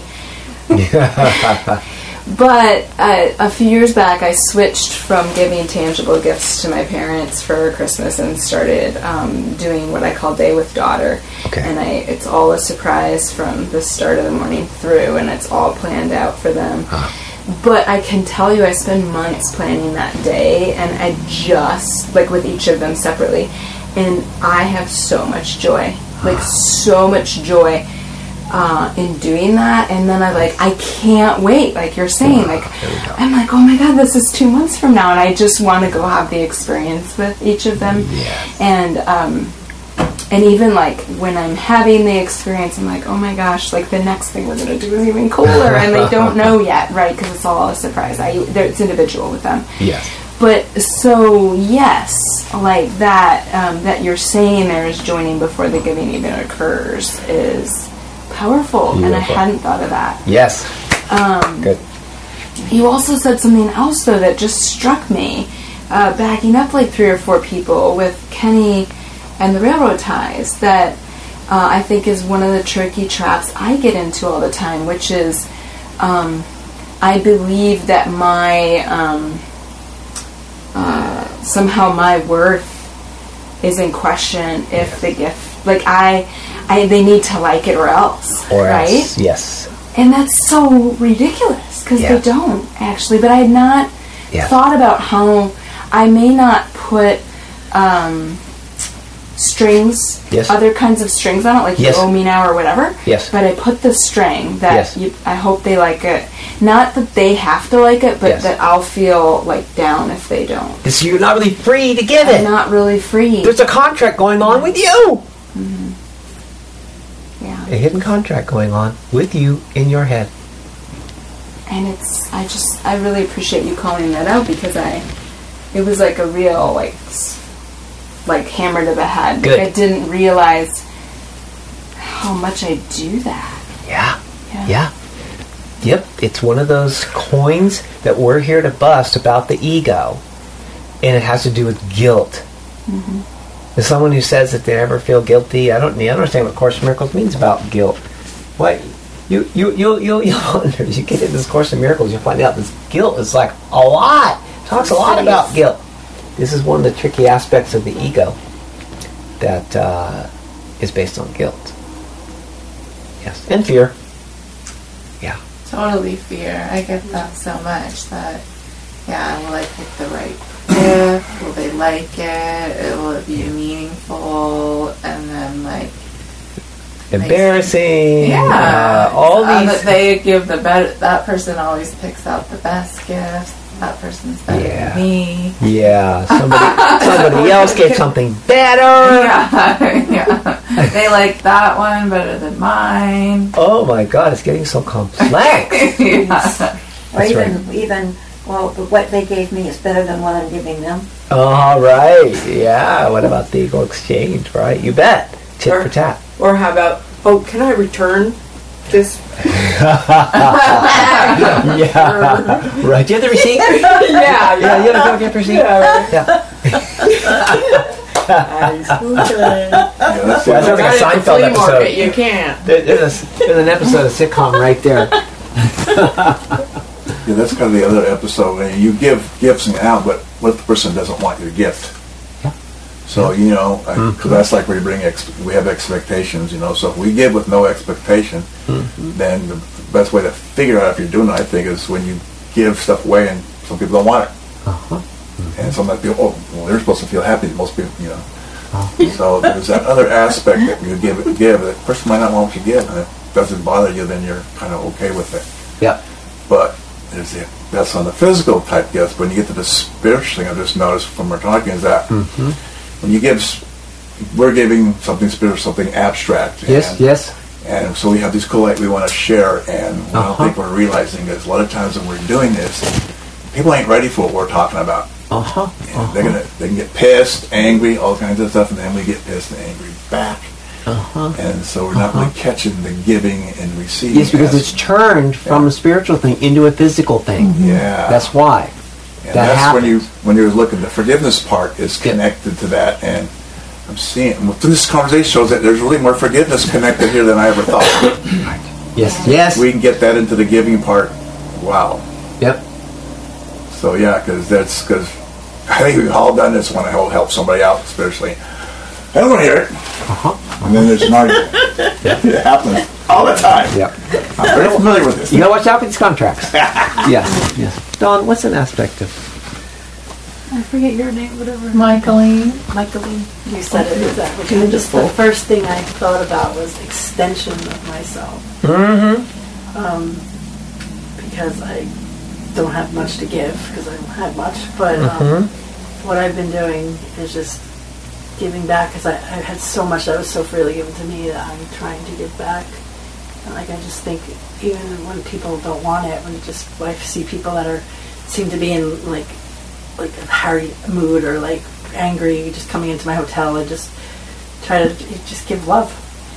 But a few years back, I switched from giving tangible gifts to my parents for Christmas and started doing what I call Day with Daughter. Okay. And it's all a surprise from the start of the morning through, and it's all planned out for them. But I can tell you, I spend months planning that day, and I just, like, with each of them separately, and I have so much joy, so much joy in doing that. And then I can't wait, like you're saying, I'm like, oh my God, this is 2 months from now, and I just want to go have the experience with each of them. Yes. And even like when I'm having the experience, I'm like, oh my gosh, like the next thing we're going to do is even cooler, and they don't know yet, right? Because it's all a surprise. It's individual with them. Yes. But so yes, like that that you're saying there is joining before the giving even occurs is powerful. Beautiful. And I hadn't thought of that. Yes. Good. You also said something else though that just struck me, backing up like 3 or 4 people with Kenny and the railroad ties that I think is one of the tricky traps I get into all the time, which is I believe that my somehow my worth is in question if the gift, like they need to like it or else, right? Else, yes. And that's so ridiculous because they don't actually. But I had not thought about how I may not put strings, other kinds of strings on it, like you owe me now or whatever. Yes. But I put the string that I hope they like it. Not that they have to like it, but that I'll feel like down if they don't. So you're not really free to give it. I'm not really free. There's a contract going on with you. Mm-hmm. Yeah. A hidden contract going on with you in your head. And I really appreciate you calling that out because it was like a real like hammer to the head. Good. Like I didn't realize how much I do that. Yeah. Yep. It's one of those coins that we're here to bust about the ego, and it has to do with guilt. Mm-hmm. As someone who says that they never feel guilty, I don't understand what Course in Miracles means about guilt. What you'll wonder as you get into this Course in Miracles, you'll find out this guilt is like a lot. It talks a lot about guilt. This is one of the tricky aspects of the ego that is based on guilt. Yes, and fear. Yeah. Totally fear. I get that so much that, will I pick the right gift? Will they like it? Will it be meaningful? And then, embarrassing. All these. That they give the better. That person always picks out the best gifts. That person's better than me. Yeah, somebody else gave something better. Yeah. They like that one better than mine. Oh my God, it's getting so complex. Or even what they gave me is better than what I'm giving them. All right, yeah. What about the ego exchange? Right, you bet. Tit for tat. Or how about, can I return this? Right. Do you have the receipt? Yeah. You have to go get the receipt. That's like a Seinfeld episode. You can't. There's an episode of sitcom right there. Yeah, that's kind of the other episode. When you give gifts and out, but what if the person doesn't want your gift? So, because that's like where you we have expectations, So if we give with no expectation, then the best way to figure out if you're doing it, I think, is when you give stuff away and some people don't want it. And some people, they're supposed to feel happy. Most people, So there's that other aspect that you give. The person might not want what you give, and if it doesn't bother you, then you're kind of okay with it. Yeah. But that's on the physical type gifts. When you get to the spiritual thing, I've just noticed from our talking is that when you give, we're giving something spiritual, something abstract. Yes. And so we have these cool we want to share, and I don't think we're realizing is a lot of times when we're doing this, people ain't ready for what we're talking about. And they can get pissed, angry, all kinds of stuff, and then we get pissed and angry back. And so we're not really catching the giving and receiving. Yes, because it's turned from a spiritual thing into a physical thing. Yeah. That's why. And that's when you're looking, the forgiveness part is connected to that, and I'm seeing through this conversation shows that there's really more forgiveness connected here than I ever thought. Yes. We can get that into the giving part. Wow. Yep. So because I think we've all done this when I help somebody out spiritually. I don't want to hear it. And then there's an argument. It happens all the time. I'm very familiar with this. You gotta watch out for these contracts. Yes. Dawn, what's an aspect of? I forget your name, whatever. Michaeline. You said it exactly. Just the first thing I thought about was extension of myself. Because I don't have much to give because I don't have much. But what I've been doing is just giving back because I had so much that was so freely given to me that I'm trying to give back. And I just think even when people don't want it, I see people that seem to be in like a harried mood or angry, just coming into my hotel and just try to just give love.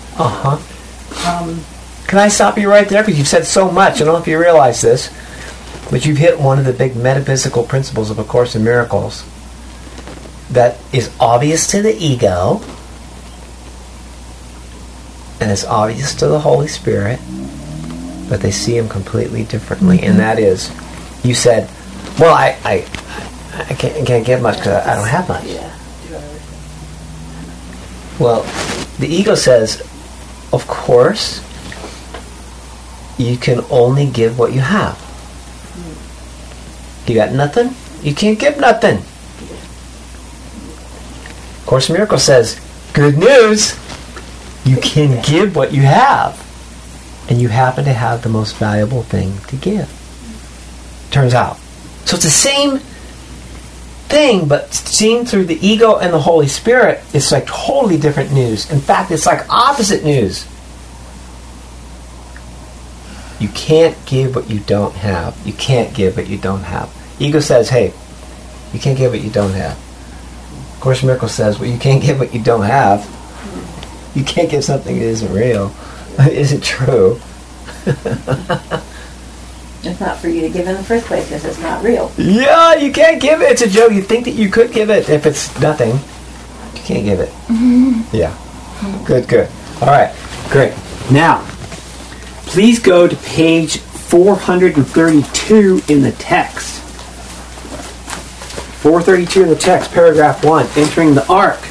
Can I stop you right there? Because you've said so much. I don't know if you realize this, but you've hit one of the big metaphysical principles of A Course in Miracles that is obvious to the ego, and it's obvious to the Holy Spirit, but they see him completely differently. And that is, you said, well, I can't get much because I don't have much. Yeah. Well, the ego says, of course, you can only give what you have. You got nothing? You can't give nothing. Course in Miracles says, good news, you can give what you have. And you happen to have the most valuable thing to give. Turns out. So it's the same thing, but seen through the ego and the Holy Spirit, it's like totally different news. In fact, it's like opposite news. You can't give what you don't have. You can't give what you don't have. Ego says, hey, you can't give what you don't have. Course in Miracles says, well, you can't give what you don't have. You can't give something that isn't real. Isn't true. It's not for you to give in the first place because it's not real. Yeah, you can't give it. It's a joke. You think that you could give it if it's nothing. You can't give it. Yeah. Good. All right. Great. Now, please go to page 432 in the text. 432 in the text, paragraph 1, entering the ark.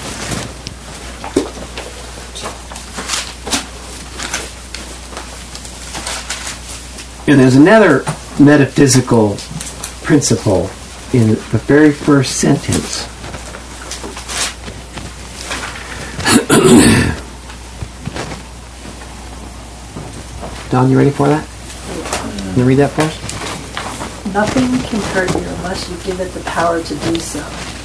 And there's another metaphysical principle in the very first sentence. Don, you ready for that? Can you read that for us? Nothing can hurt you unless you give it the power to do so.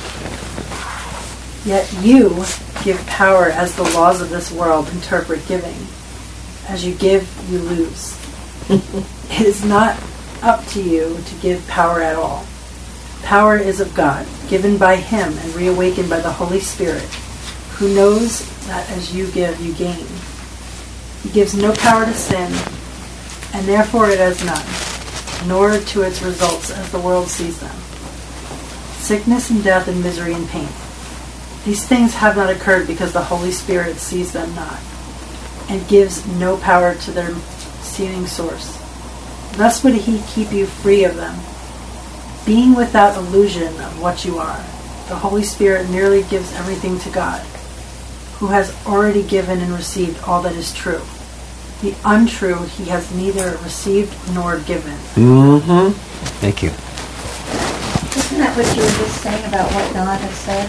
Yet you give power as the laws of this world interpret giving. As you give, you lose. It is not up to you to give power at all. Power is of God, given by Him and reawakened by the Holy Spirit, who knows that as you give, you gain. He gives no power to sin, and therefore it has none, nor to its results as the world sees them. Sickness and death and misery and pain. These things have not occurred because the Holy Spirit sees them not, and gives no power to their seeming source. Thus would He keep you free of them. Being without illusion of what you are, the Holy Spirit merely gives everything to God, who has already given and received all that is true. The untrue He has neither received nor given. Mm-hmm. Thank you. Isn't that what you were just saying about what Don had said?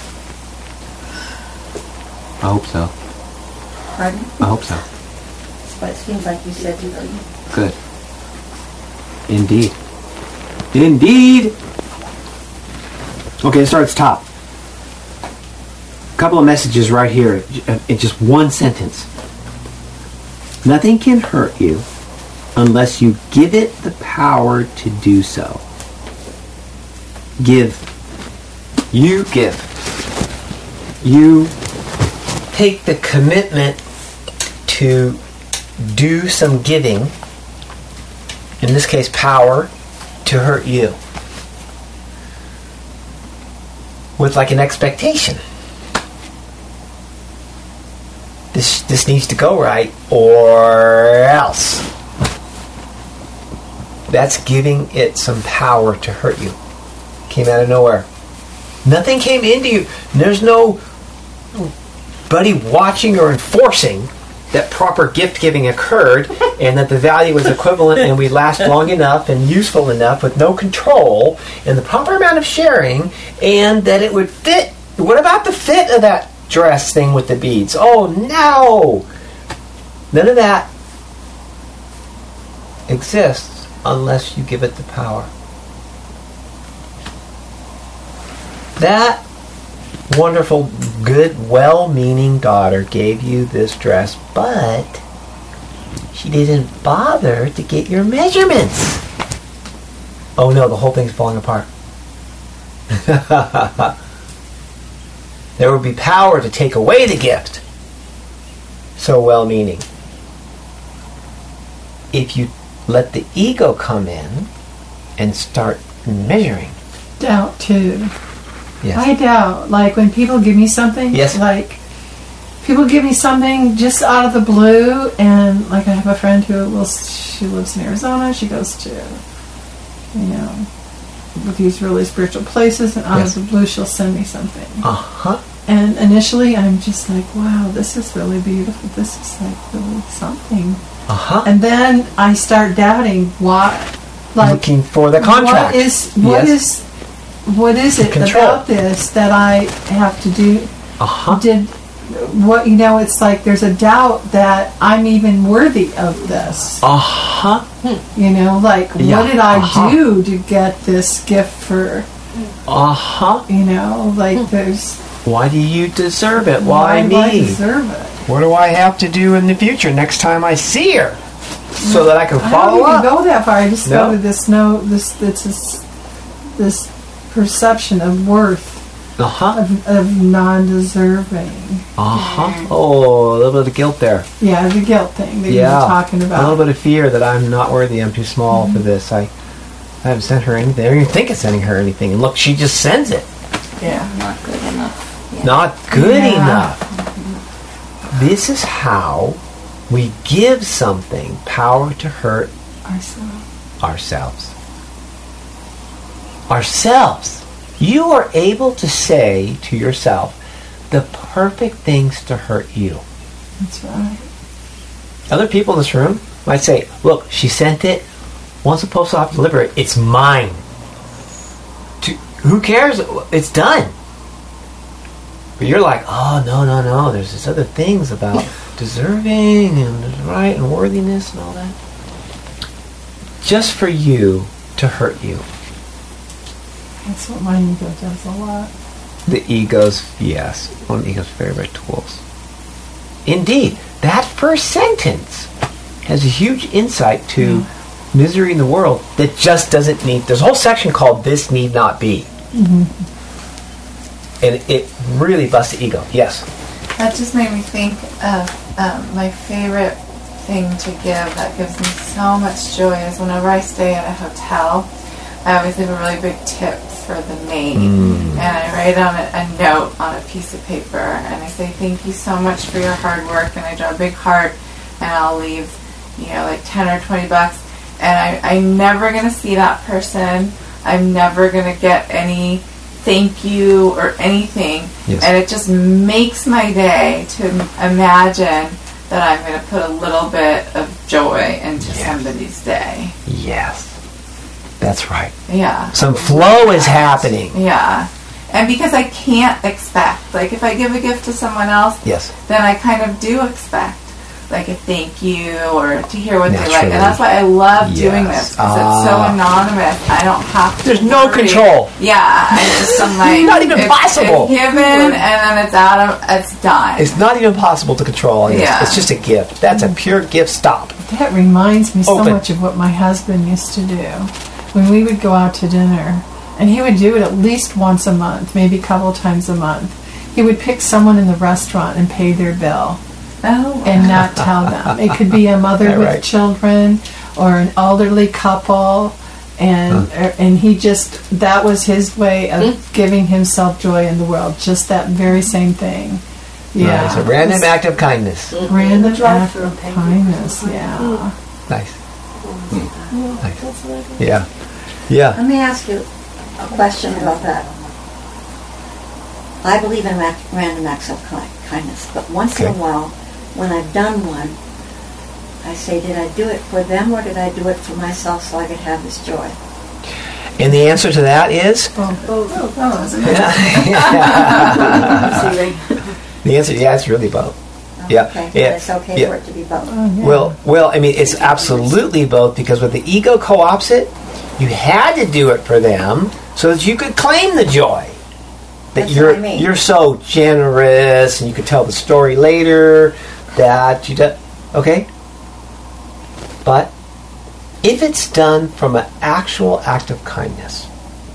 I hope so. Pardon? I hope so. That's what it seems like you said to me. Good. Indeed. Indeed! Okay, let's start at the top. A couple of messages right here in just one sentence. Nothing can hurt you unless you give it the power to do so. Give. You give. You take the commitment to do some giving, in this case power, to hurt you. With like an expectation. This needs to go right or else. That's giving it some power to hurt you. Came out of nowhere. Nothing came into you. There's nobody watching or enforcing that proper gift giving occurred and that the value was equivalent and we last long enough and useful enough with no control and the proper amount of sharing and that it would fit. What about the fit of that dress thing with the beads? Oh no! None of that exists unless you give it the power. That wonderful, good, well-meaning daughter gave you this dress, but she didn't bother to get your measurements. Oh no, the whole thing's falling apart. There would be power to take away the gift. So well-meaning. If you let the ego come in and start measuring. Doubt too. Yes. I doubt. Like when people give me something, yes. like people give me something just out of the blue, and like I have a friend she lives in Arizona. She goes to, with these really spiritual places, and out of the blue she'll send me something. And initially I'm just like, wow, this is really beautiful. This is like really something. And then I start doubting looking for the contract. What is it about this that I have to do? It's like there's a doubt that I'm even worthy of this. What did I do to get this gift for? There's. Why do you deserve it? Why me? Do I deserve it? What do I have to do in the future next time I see her, so that I can follow up? I don't even go that far. I just go to this this perception of worth. Of non-deserving. Oh, a little bit of guilt there. Yeah, the guilt thing that you were talking about. A little bit of fear that I'm not worthy, I'm too small for this. I haven't sent her anything. I don't even think of sending her anything. And look, she just sends it. Yeah. Not good enough. Yeah. Not good enough. This is how we give something power to hurt ourselves. You are able to say to yourself the perfect things to hurt you. That's right. Other people in this room might say, look, she sent it. Once the post office deliver it, it's mine. Who cares? It's done. But you're like, oh, no. There's this other things about deserving and right and worthiness and all that. Just for you to hurt you. That's what my ego does a lot. The ego's, yes, one of the ego's favorite tools. Indeed, that first sentence has a huge insight to misery in the world that just doesn't need. There's a whole section called "This Need Not Be," and it really busts the ego. Yes. That just made me think of my favorite thing to give. That gives me so much joy is whenever I stay at a hotel, I always leave a really big tip for the maid, and I write on a note on a piece of paper, and I say thank you so much for your hard work, and I draw a big heart, and I'll leave, like $10 or $20, and I'm never gonna see that person. I'm never gonna get any thank you or anything, and it just makes my day to imagine that I'm gonna put a little bit of joy into somebody's day. Yes. That's right. Yeah. Some flow is happening. Yeah. And because I can't expect, like if I give a gift to someone else, then I kind of do expect like a thank you or to hear what they like. And that's why I love doing this because it's so anonymous. I don't have to There's no control. Yeah. I'm like, not even possible. It's given and then it's it's done. It's not even possible to control. It's just a gift. That's a pure gift. Stop. That reminds me so much of what my husband used to do. When we would go out to dinner, and he would do it at least once a month, maybe a couple of times a month, he would pick someone in the restaurant and pay their bill and not tell them. It could be a mother with children or an elderly couple, and he just, that was his way of giving himself joy in the world, just that very same thing. Yeah. It's a random act of kindness. Random act of kindness, Nice. Nice. Yeah. Yeah. Let me ask you a question about that. I believe in random acts of kindness, but once in a while, when I've done one, I say, did I do it for them or did I do it for myself so I could have this joy? And the answer to that is? The answer, it's really both. Okay, it's okay for it to be both. Well, I mean, it's absolutely both because when the ego co-opts it, you had to do it for them so that you could claim the joy. That you're so generous, and you could tell the story later that you do. Okay, but if it's done from an actual act of kindness,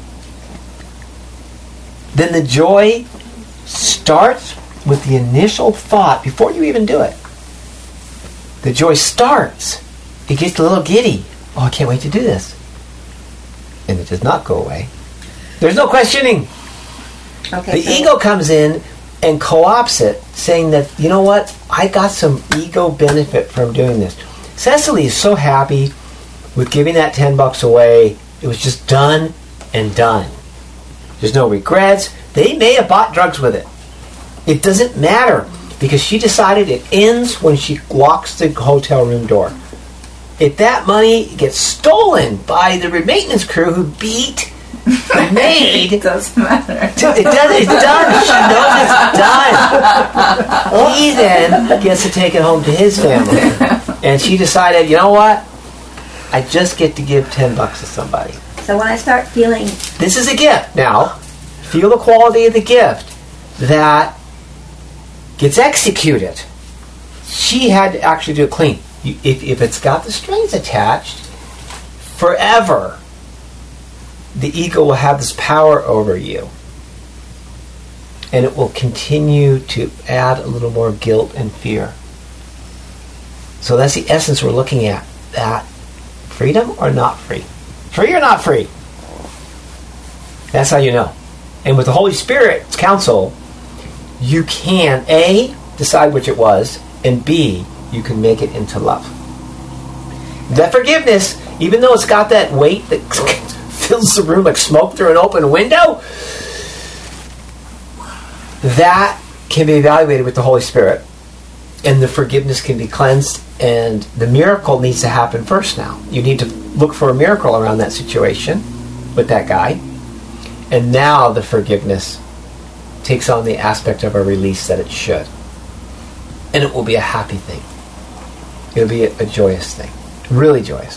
then the joy starts with the initial thought before you even do it. The joy starts. It gets a little giddy. Oh, I can't wait to do this. And it does not go away. There's no questioning. The ego comes in and co-opts it, saying that, you know what, I got some ego benefit from doing this. Cecily is so happy with giving that $10 away. It was just done and done. There's no regrets. They may have bought drugs with it. It doesn't matter, because she decided it ends when she walks the hotel room door. If that money gets stolen by the maintenance crew who beat the maid, It doesn't matter. it's done. She knows it's done. He then gets to take it home to his family. And she decided, you know what? I just get to give $10 to somebody. So when I start feeling, This is a gift. Now, feel the quality of the gift that gets executed. She had to actually do it clean. If it's got the strings attached, forever, the ego will have this power over you. And it will continue to add a little more guilt and fear. So that's the essence we're looking at. That freedom or not free? Free or not free? That's how you know. And with the Holy Spirit's counsel, you can, A, decide which it was, and B, you can make it into love. That forgiveness, even though it's got that weight that fills the room like smoke through an open window, that can be evaluated with the Holy Spirit. And the forgiveness can be cleansed, and the miracle needs to happen first now. You need to look for a miracle around that situation with that guy. And now the forgiveness takes on the aspect of a release that it should. And it will be a happy thing. It'll be a joyous thing. Really joyous.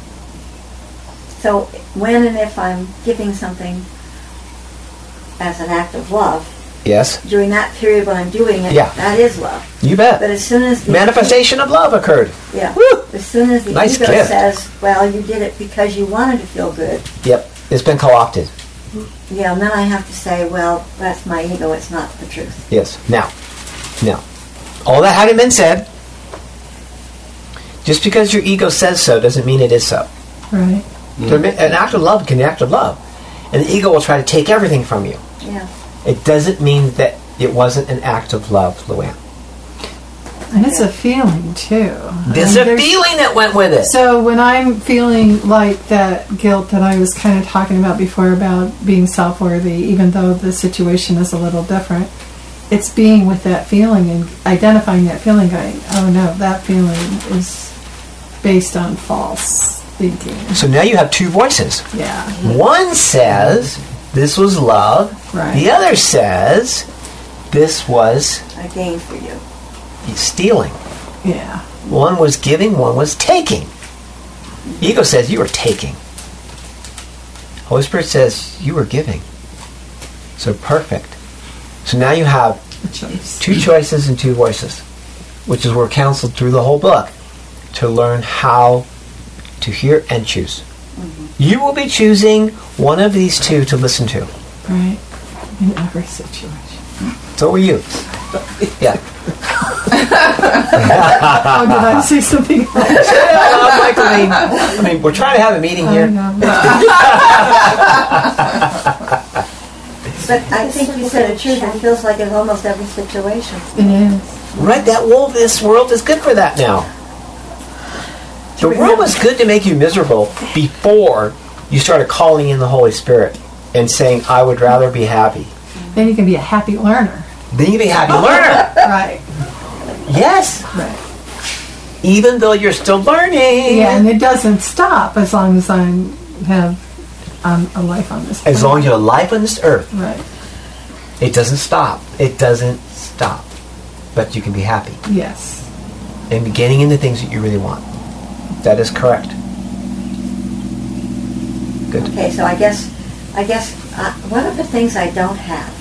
so when and if I'm giving something as an act of love, Yes? during that period when I'm doing it, Yeah. that is love. You bet. But as soon as the Manifestation of love occurred. yeah, Woo! as soon as the Nice ego gift. says, "Well, you did it because you wanted to feel good," Yep. It's been co-opted. yeah, and then I have to say, "Well, that's my ego. It's not the truth." Yes. Now. All that having been said, just because your ego says so doesn't mean it is so. Right. An act of love can be an act of love. And the ego will try to take everything from you. Yeah. It doesn't mean that it wasn't an act of love, Luann. And it's a feeling, too. There's a feeling that went with it. So when I'm feeling like that guilt that I was kind of talking about before about being self-worthy, even though the situation is a little different, it's being with that feeling and identifying that feeling, going, oh no, that feeling is based on false thinking. So now you have two voices. Yeah. One says this was love. Right. The other says this was A gain for you. stealing. Yeah. One was giving, one was taking. Ego says you were taking. Holy Spirit says you were giving. So perfect. So now you have two choices and two voices, which is we're counseled through the whole book to learn how to hear and choose. Mm-hmm. You will be choosing one of these two to listen to. Right. In every situation. So were you. Yeah. Oh, did I say something else? I mean, we're trying to have a meeting here. But I think you said the truth. It feels like in almost every situation. It is. Right, this world is good for that now. The world was good to make you miserable before you started calling in the Holy Spirit and saying, I would rather be happy. Then you can be a happy learner. Then you can be a happy learner. Right. Yes. Right. Even though you're still learning. Yeah, and it doesn't stop as long as I have a life on this planet. As long as you have life on this earth. Right. It doesn't stop. It doesn't stop. But you can be happy. Yes. And be getting into things that you really want. That is correct. Good. Okay, so I guess one of the things I don't have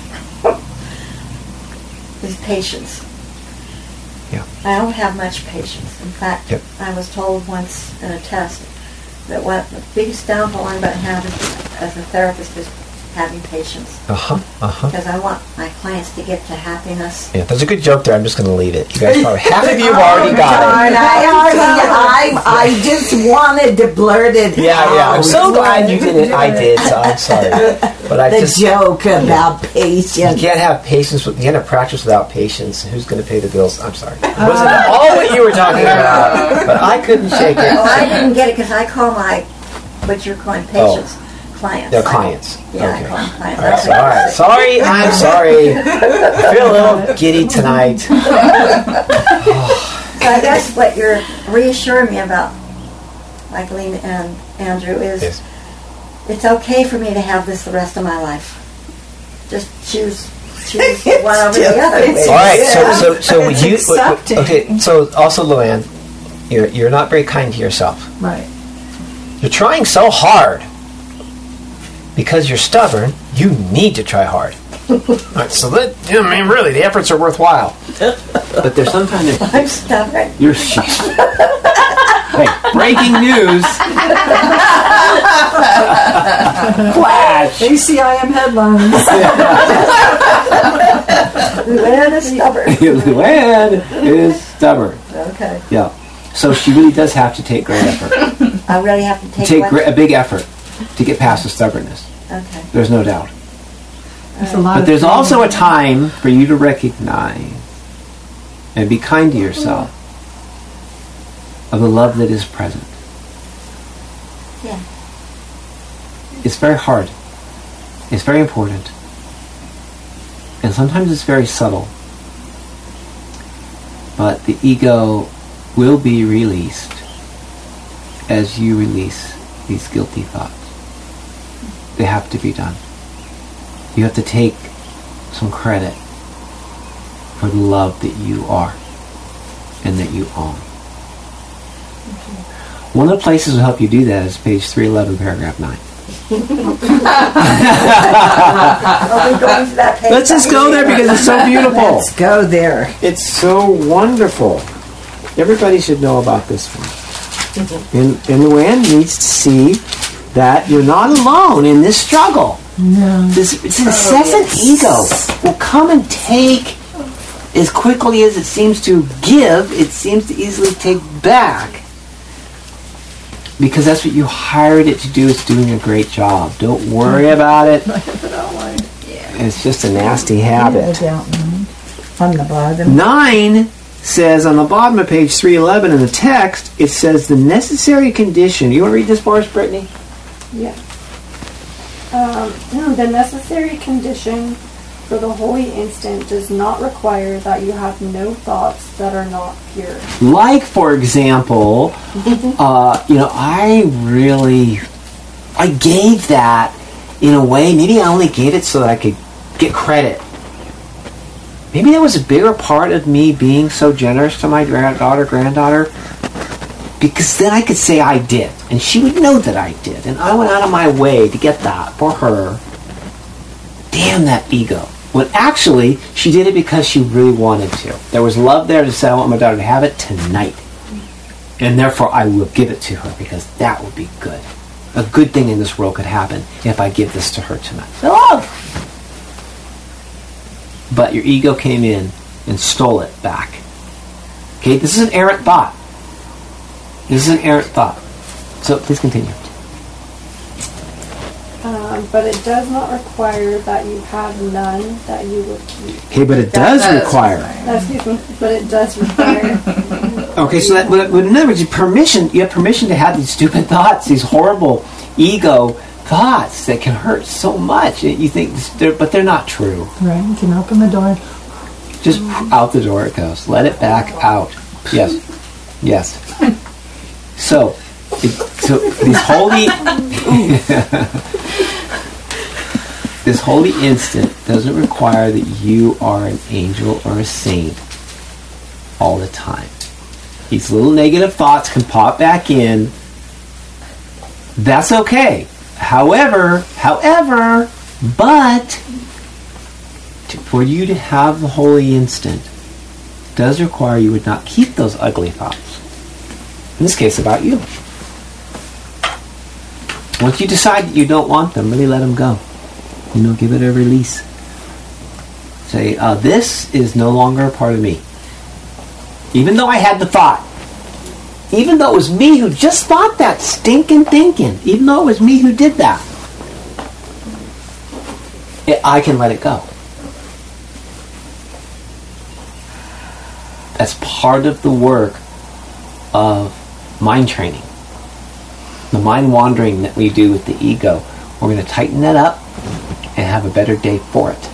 is patience. Yeah. I don't have much patience. In fact, Yep. I was told once in a test that what the biggest downfall I'm going to have as a therapist is having patience. Because I want my clients to get to happiness. Yeah, there's a good joke there. I'm just going to leave it. You guys probably, half of you have already got it. I just wanted to blurt it out. Yeah, I'm so glad you did it. I did, so I'm sorry. But I the just joke about patience. you can't have patience. You can't have practice without patience. Who's going to pay the bills? I'm sorry. It wasn't all what you were talking about, but I couldn't shake it. Oh, I didn't get it because I call my, what you're calling patients, clients. They're clients. Yeah, Okay. I call them clients. All right, That's so, all right. Sorry, I'm sorry. I feel a little giddy tonight. So I guess what you're reassuring me about, Michaeline and Andrew, is Yes. it's okay for me to have this the rest of my life. Just choose one over the other. All right, so It's you accepting. okay? So also, Luann, you're not very kind to yourself. Right. You're trying so hard because you're stubborn. You need to try hard. All right, so that I mean, really, the efforts are worthwhile. But there's some kind of I'm stubborn. you're. Hey, breaking news! Flash! ACIM headlines. Luann is stubborn. Luann is stubborn. Okay. Yeah. So she really does have to take great effort. I really have to take what? A big effort to get past the stubbornness. Okay. There's no doubt. There's a lot But of there's things. also a time for you to recognize and be kind to yourself of the love that is present. Yeah. It's very hard. It's very important. And sometimes it's very subtle. But the ego will be released as you release these guilty thoughts. They have to be done. You have to take some credit for the love that you are and that you own. One of the places to help you do that is page 311, paragraph 9. Are we going to that page? Let's just go there because it's so beautiful. Let's go there. It's so wonderful. Everybody should know about this one. And Luann needs to see that you're not alone in this struggle. No. This incessant ego will come and take as quickly as it seems to give, it seems to easily take back. Because that's what you hired it to do. It's doing a great job. Don't worry about it. It's just a nasty habit. On the bottom. 9 says on the bottom of page 311 in the text, it says the necessary condition. You want to read this for us, Brittany? Yeah. The necessary condition for the holy instant does not require that you have no thoughts that are not pure. Like, for example, I gave that in a way, maybe I only gave it so that I could get credit. Maybe that was a bigger part of me being so generous to my granddaughter, because then I could say I did, and she would know that I did, and I went out of my way to get that for her. Damn that ego. When actually, she did it because she really wanted to. There was love there to say, I want my daughter to have it tonight. And therefore, I will give it to her because that would be good. A good thing in this world could happen if I give this to her tonight. Love! But your ego came in and stole it back. Okay, this is an errant thought. This is an errant thought. So, please continue. But it does not require that you have none that you would keep. Okay, but it does require. Excuse me, but it does require. Okay, so that, but in other words, you have permission to have these stupid thoughts, these horrible ego thoughts that can hurt so much. You think, but they're not true. Right, you can open the door. Just out the door it goes. Let it back out. Yes. Yes. So these holy... This holy instant doesn't require that you are an angel or a saint all the time. These little negative thoughts can pop back in. That's okay. However, but for you to have the holy instant does require you would not keep those ugly thoughts. In this case, about you. Once you decide that you don't want them, really let them go. Give it a release. Say, this is no longer a part of me. Even though I had the thought. Even though it was me who just thought that stinking thinking. Even though it was me who did that. I can let it go. That's part of the work of mind training. The mind wandering that we do with the ego, we're going to tighten that up and have a better day for it.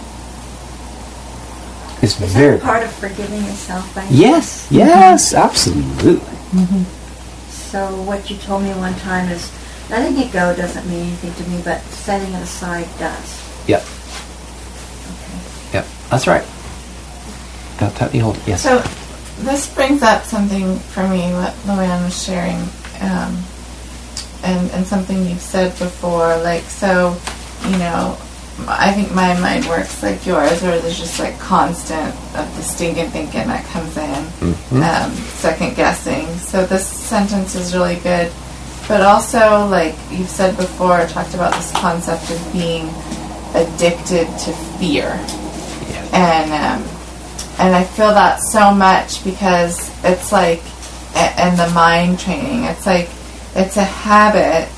It's Is very that part of forgiving yourself? By yes, yes, absolutely. So what you told me one time is letting it go doesn't mean anything to me, but setting it aside does. Yep, Okay. yep, that's right. Now, let me hold it. Yes. So this brings up something for me, what Luann was sharing, and something you've said before. Like, so, you know, I think my mind works like yours, where there's just like constant of the stinking thinking that comes in, second guessing. So this sentence is really good, but also, like you've said before, talked about this concept of being addicted to fear, and I feel that so much because it's like, and the mind training, it's like, it's a habit,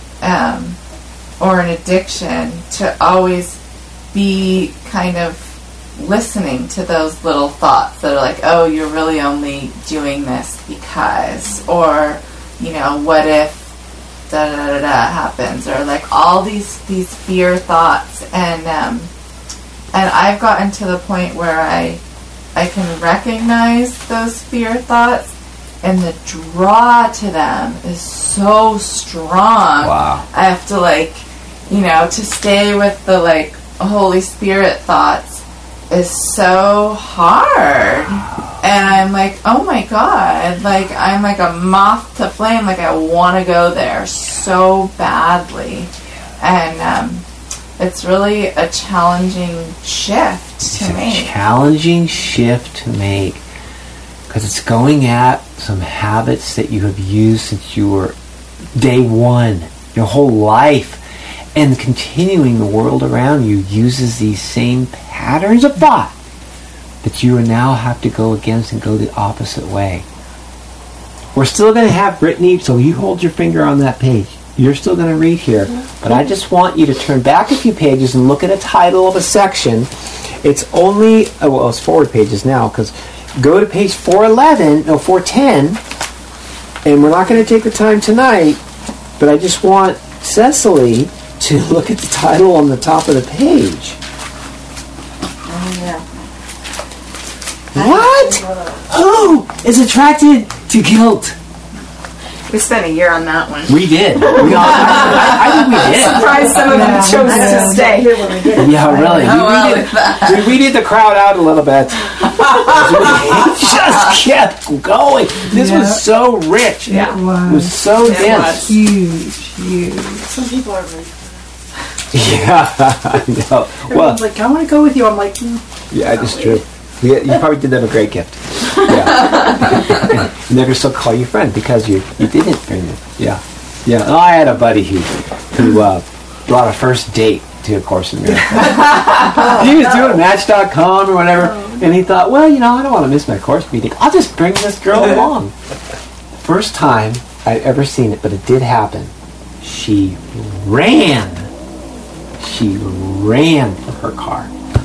or an addiction to always be kind of listening to those little thoughts that are like, oh, you're really only doing this because, or, you know, what if da-da-da-da happens, or like all these fear thoughts, and I've gotten to the point where I can recognize those fear thoughts, and the draw to them is so strong. Wow. I have to, like, you know, to stay with the, like, Holy Spirit thoughts is so hard. And I'm like, oh my God, like, I'm like a moth to flame. Like, I want to go there so badly. And it's really a challenging shift to make. It's a challenging shift to make because it's going at some habits that you have used since you were day one, your whole life, and continuing the world around you uses these same patterns of thought that you now have to go against and go the opposite way. We're still going to have Brittany, so you hold your finger on that page. You're still going to read here, but I just want you to turn back a few pages and look at a title of a section. It's only, well, it's forward pages now, because go to page 410, and we're not going to take the time tonight, but I just want Cecily to look at the title on the top of the page. Oh, yeah. What? Who is attracted to guilt? We spent a year on that one. We did. I think we did. Surprised some of them chose to stay. Yeah, really. We redid the crowd out a little bit. We just kept going. This was so rich. Yeah. It was so dense. Huge. Some people are really. Yeah, I know. Well, Everyone's like, I want to go with you. I'm like, yeah, it's true. Yeah, you probably did them a great gift. Yeah. And they're going to still call you friend because you didn't bring them. Yeah. Yeah. Oh, I had a buddy who brought a first date to A Course in Miracles. He was doing Match.com or whatever, and he thought, well, you know, I don't want to miss my course meeting. I'll just bring this girl along. First time I'd ever seen it, but it did happen. She ran for her car.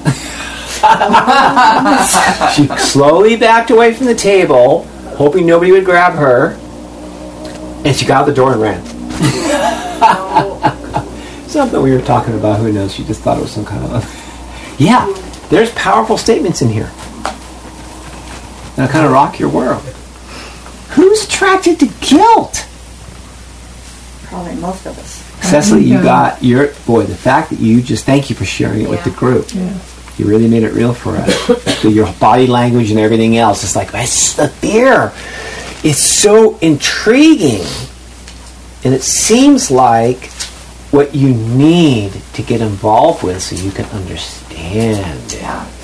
She slowly backed away from the table, hoping nobody would grab her, and she got out the door and ran. Something we were talking about, who knows, she just thought it was some kind of yeah, there's powerful statements in here that'll kind of rock your world. Who's attracted to guilt? Probably most of us. Cecily, you got the fact that you just, thank you for sharing it with the group. Yeah. You really made it real for us. Through your body language and everything else. It's like, it's the fear. It's so intriguing. And it seems like what you need to get involved with so you can understand it.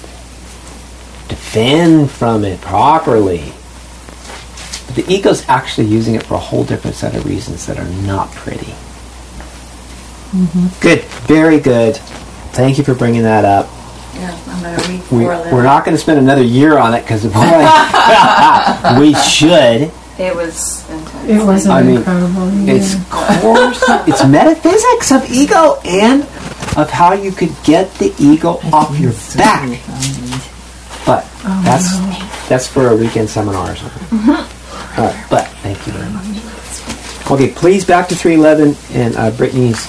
Defend from it properly. But the ego's actually using it for a whole different set of reasons that are not pretty. Good. Very good. Thank you for bringing that up. Yeah, I'm going to read 4 of them. We're not going to spend another year on it because we should. It was intense. It was incredible. It's course, it's metaphysics of ego and of how you could get the ego off your back. But that's for a weekend seminar or something. All right, but thank you very much. Okay, please back to 311 and Brittany's.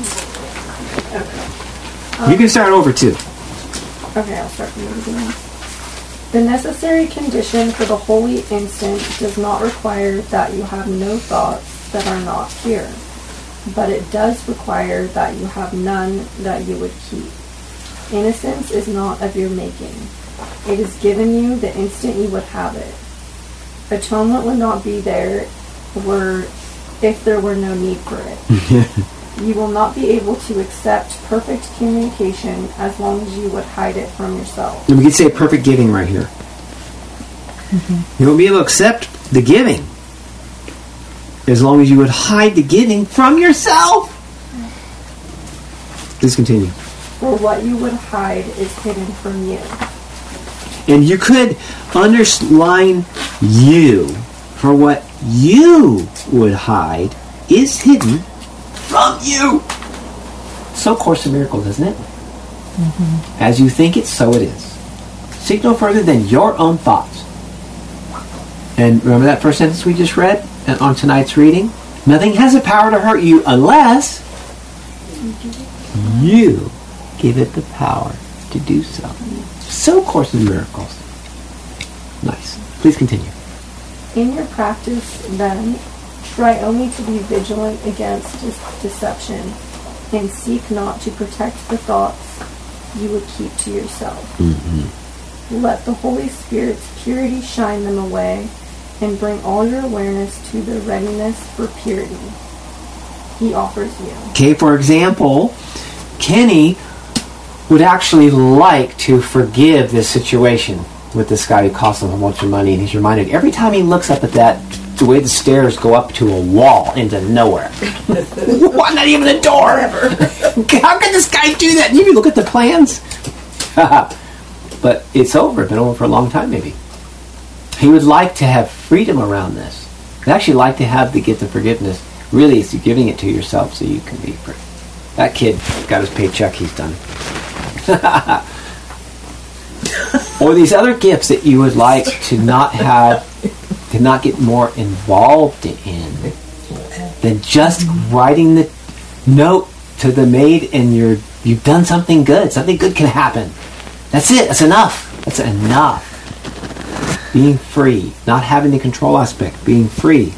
You can start over too. Okay, I'll start from the beginning. The necessary condition for the holy instant does not require that you have no thoughts that are not pure, but it does require that you have none that you would keep. Innocence is not of your making. It is given you the instant you would have it. Atonement would not be there if there were no need for it. You will not be able to accept perfect communication as long as you would hide it from yourself. And we could say perfect giving right here. You won't be able to accept the giving as long as you would hide the giving from yourself. Please continue. For what you would hide is hidden from you. And you could underline you. For what you would hide is hidden from you. So Course in Miracles, isn't it? As you think it, so it is. Seek no further than your own thoughts. And remember that first sentence we just read on tonight's reading? Nothing has the power to hurt you unless you give it the power to do so. So Course in Miracles. Nice. Please continue. In your practice, then, try only to be vigilant against deception, and seek not to protect the thoughts you would keep to yourself. Let the Holy Spirit's purity shine them away, and bring all your awareness to the readiness for purity He offers you. Okay, for example, Kenny would actually like to forgive this situation with this guy who cost him a bunch of money, and he's reminded every time he looks up at that, the way the stairs go up to a wall into nowhere. Why not even a door? How can this guy do that? You look at the plans. But it's over. It's been over for a long time, maybe. He would like to have freedom around this. He'd actually like to have the gift of forgiveness. Really, it's giving it to yourself so you can be free. That kid got his paycheck. He's done. Or these other gifts that you would like to not have, to not get more involved in than just writing the note to the maid and you've done something good. Something good can happen. That's it. That's enough. That's enough. Being free. Not having the control aspect. Being free.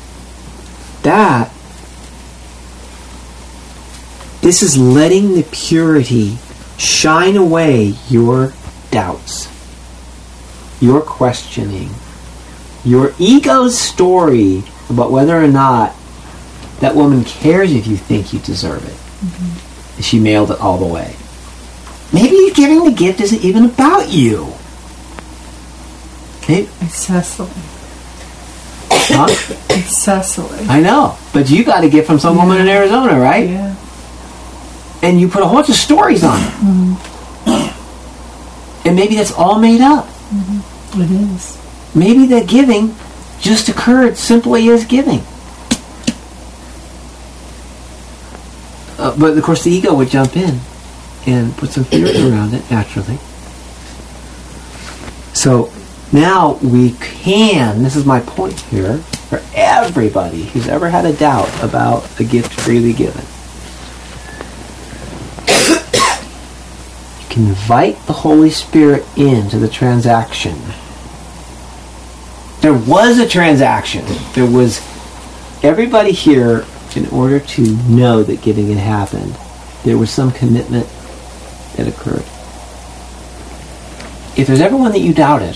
This is letting the purity shine away your doubts, your questioning, your ego's story about whether or not that woman cares if you think you deserve it. She mailed it all the way. Maybe giving the gift isn't even about you. Okay? It's Cecily. Huh? It's Cecily. I know. But you got a gift from some woman in Arizona, right? Yeah. And you put a whole bunch of stories on it. And maybe that's all made up. It is. Maybe the giving just occurred simply as giving. But of course the ego would jump in and put some fear around it naturally. So now we can, this is my point here, for everybody who's ever had a doubt about a gift freely given. You can invite the Holy Spirit into the transaction. There was a transaction. There was everybody here, in order to know that giving had happened, there was some commitment that occurred. If there's ever one that you doubted,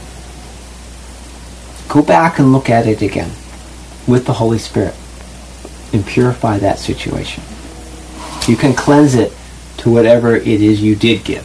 go back and look at it again with the Holy Spirit and purify that situation. You can cleanse it to whatever it is you did give.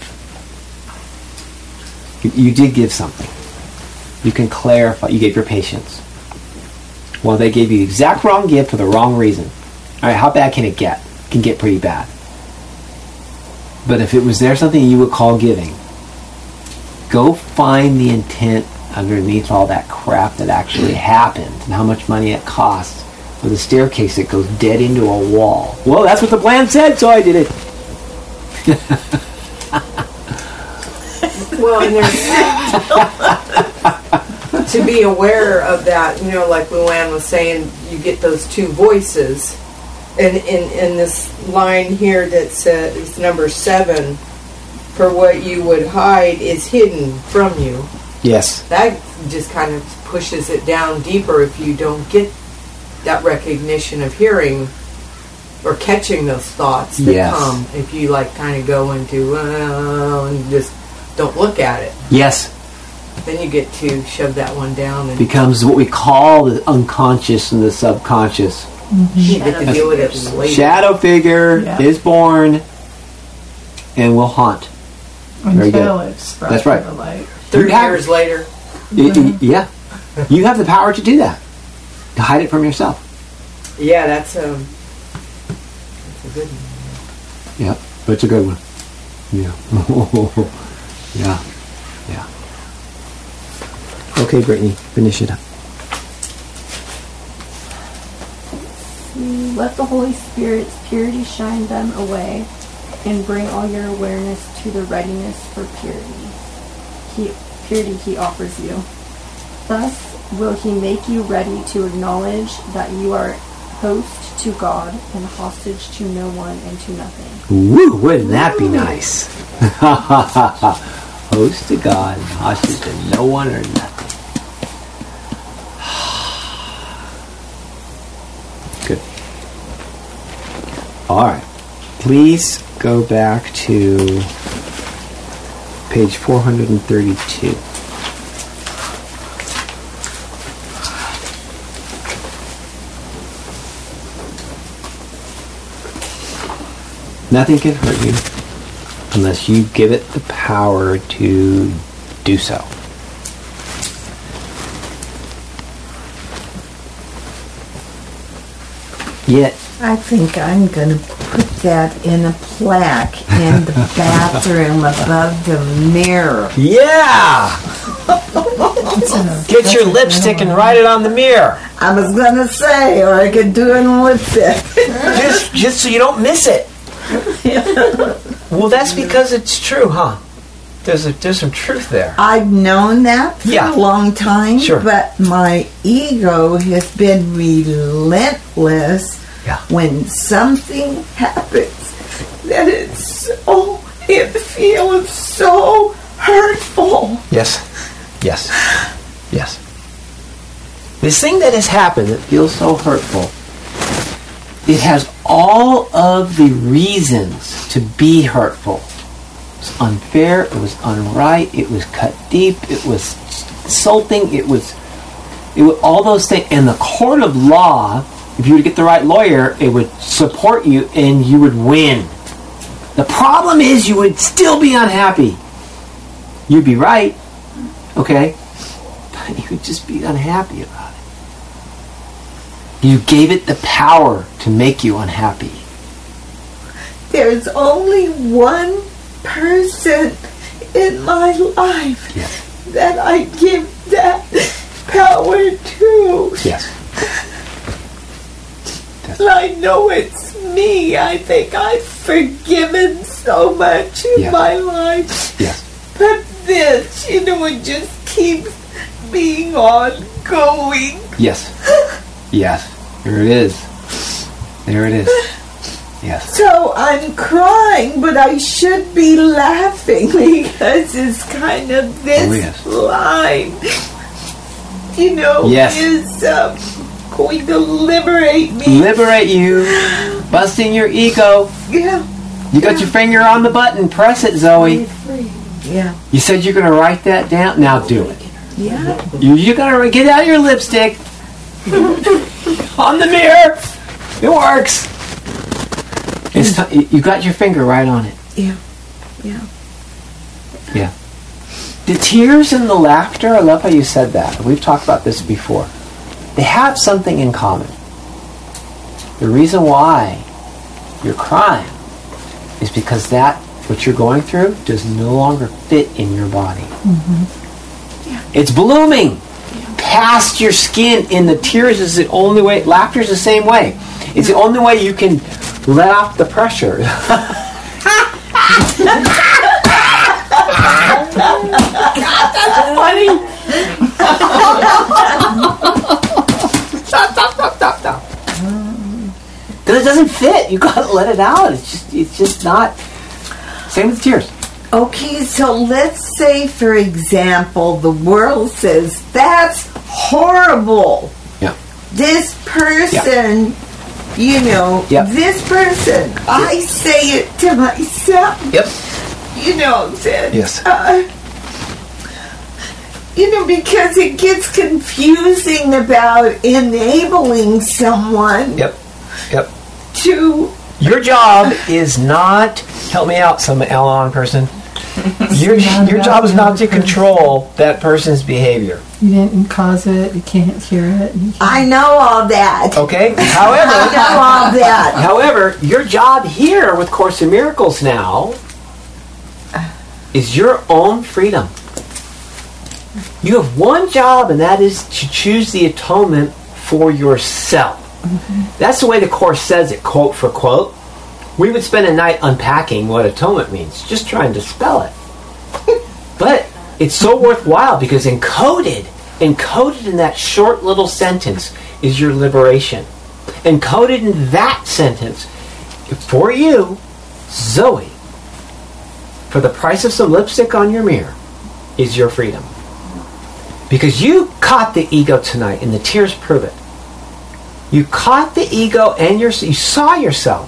You did give something. You can clarify. You gave your patience. Well, they gave you the exact wrong gift for the wrong reason. All right, how bad can it get? It can get pretty bad. But if it was there something you would call giving, go find the intent underneath all that crap that actually happened and how much money it costs for the staircase that goes dead into a wall. Well, that's what the plan said, so I did it. Well, and there's to be aware of that, like Luann was saying, you get those two voices. And in this line here that says number 7, for what you would hide is hidden from you. Yes. That just kind of pushes it down deeper if you don't get that recognition of hearing or catching those thoughts that come. If you kind of go into and just don't look at it. Yes. Then you get to shove that one down. And becomes what we call the unconscious and the subconscious. You get to deal with it later. Shadow figure is born and will haunt. Until it's brought That's right. to the light. 30 years later. Yeah. You have the power to do that. To hide it from yourself. Yeah, that's a good one. Yeah, that's a good one. Yeah. Yeah. Yeah. Okay, Brittany, finish it up. Let the Holy Spirit's purity shine them away, and bring all your awareness to the readiness for purity. He offers you. Thus will He make you ready to acknowledge that you are host to God and hostage to no one and to nothing. Woo! Wouldn't that be nice? Host to God and hostage to no one or nothing. Good. All right. Please go back to page 432. Nothing can hurt you unless you give it the power to do so. Yet, I think I'm going to put that in a plaque in the bathroom above the mirror. yeah! Get your lipstick and write it on the mirror. I was going to say, or I could do it in lipstick. just so you don't miss it. Well, that's because it's true, huh? There's some truth there. I've known that for a long time, but my ego has been relentless when something happens that it feels so hurtful. Yes. This thing that has happened that feels so hurtful, it has all of the reasons to be hurtful. It was unfair, it was unright, it was cut deep, it was insulting, it was all those things. And the court of law, if you were to get the right lawyer, it would support you and you would win. The problem is you would still be unhappy. You'd be right, okay? But you would just be unhappy about it. You gave it the power to make you unhappy. There's only one person in my life that I give that power to. Yes. And I know it's me. I think I've forgiven so much in my life. Yes. But this, it just keeps being ongoing. Yes. Yes. There it is. There it is. Yes. So I'm crying, but I should be laughing because it's kind of this line, is going to liberate me. Liberate you. Busting your ego. Yeah. You got your finger on the button. Press it, Zoe. Yeah. You said you're going to write that down? Now do it. Yeah. You're going to get out your lipstick. On the mirror. It works. You got your finger right on it. Yeah. The tears and the laughter, I love how you said that. We've talked about this before. They have something in common. The reason why you're crying is because what you're going through does no longer fit in your body. Mm-hmm. It's blooming past your skin, and the tears is the only way. Laughter is the same way. It's the only way you can let off the pressure. funny. Stop. Because it doesn't fit. You gotta let it out. It's just not. Same with tears. Okay, so let's say, for example, the world says, that's horrible. Yeah. This person, this person, I say it to myself. Yep. That, yes. Because it gets confusing about enabling someone. Yep. To. Your job is not, help me out, some Al-Anon person. Your job is not to control that person's behavior. You didn't cause it. You can't hear it. I know all that. Okay. However, I know all that. However, your job here with Course in Miracles now is your own freedom. You have one job, and that is to choose the atonement for yourself. Mm-hmm. That's the way the Course says it, quote for quote. We would spend a night unpacking what atonement means, just trying to spell it. But it's so worthwhile because encoded in that short little sentence is your liberation. Encoded in that sentence, for you, Zoe, for the price of some lipstick on your mirror, is your freedom. Because you caught the ego tonight, and the tears prove it. You caught the ego and you saw yourself.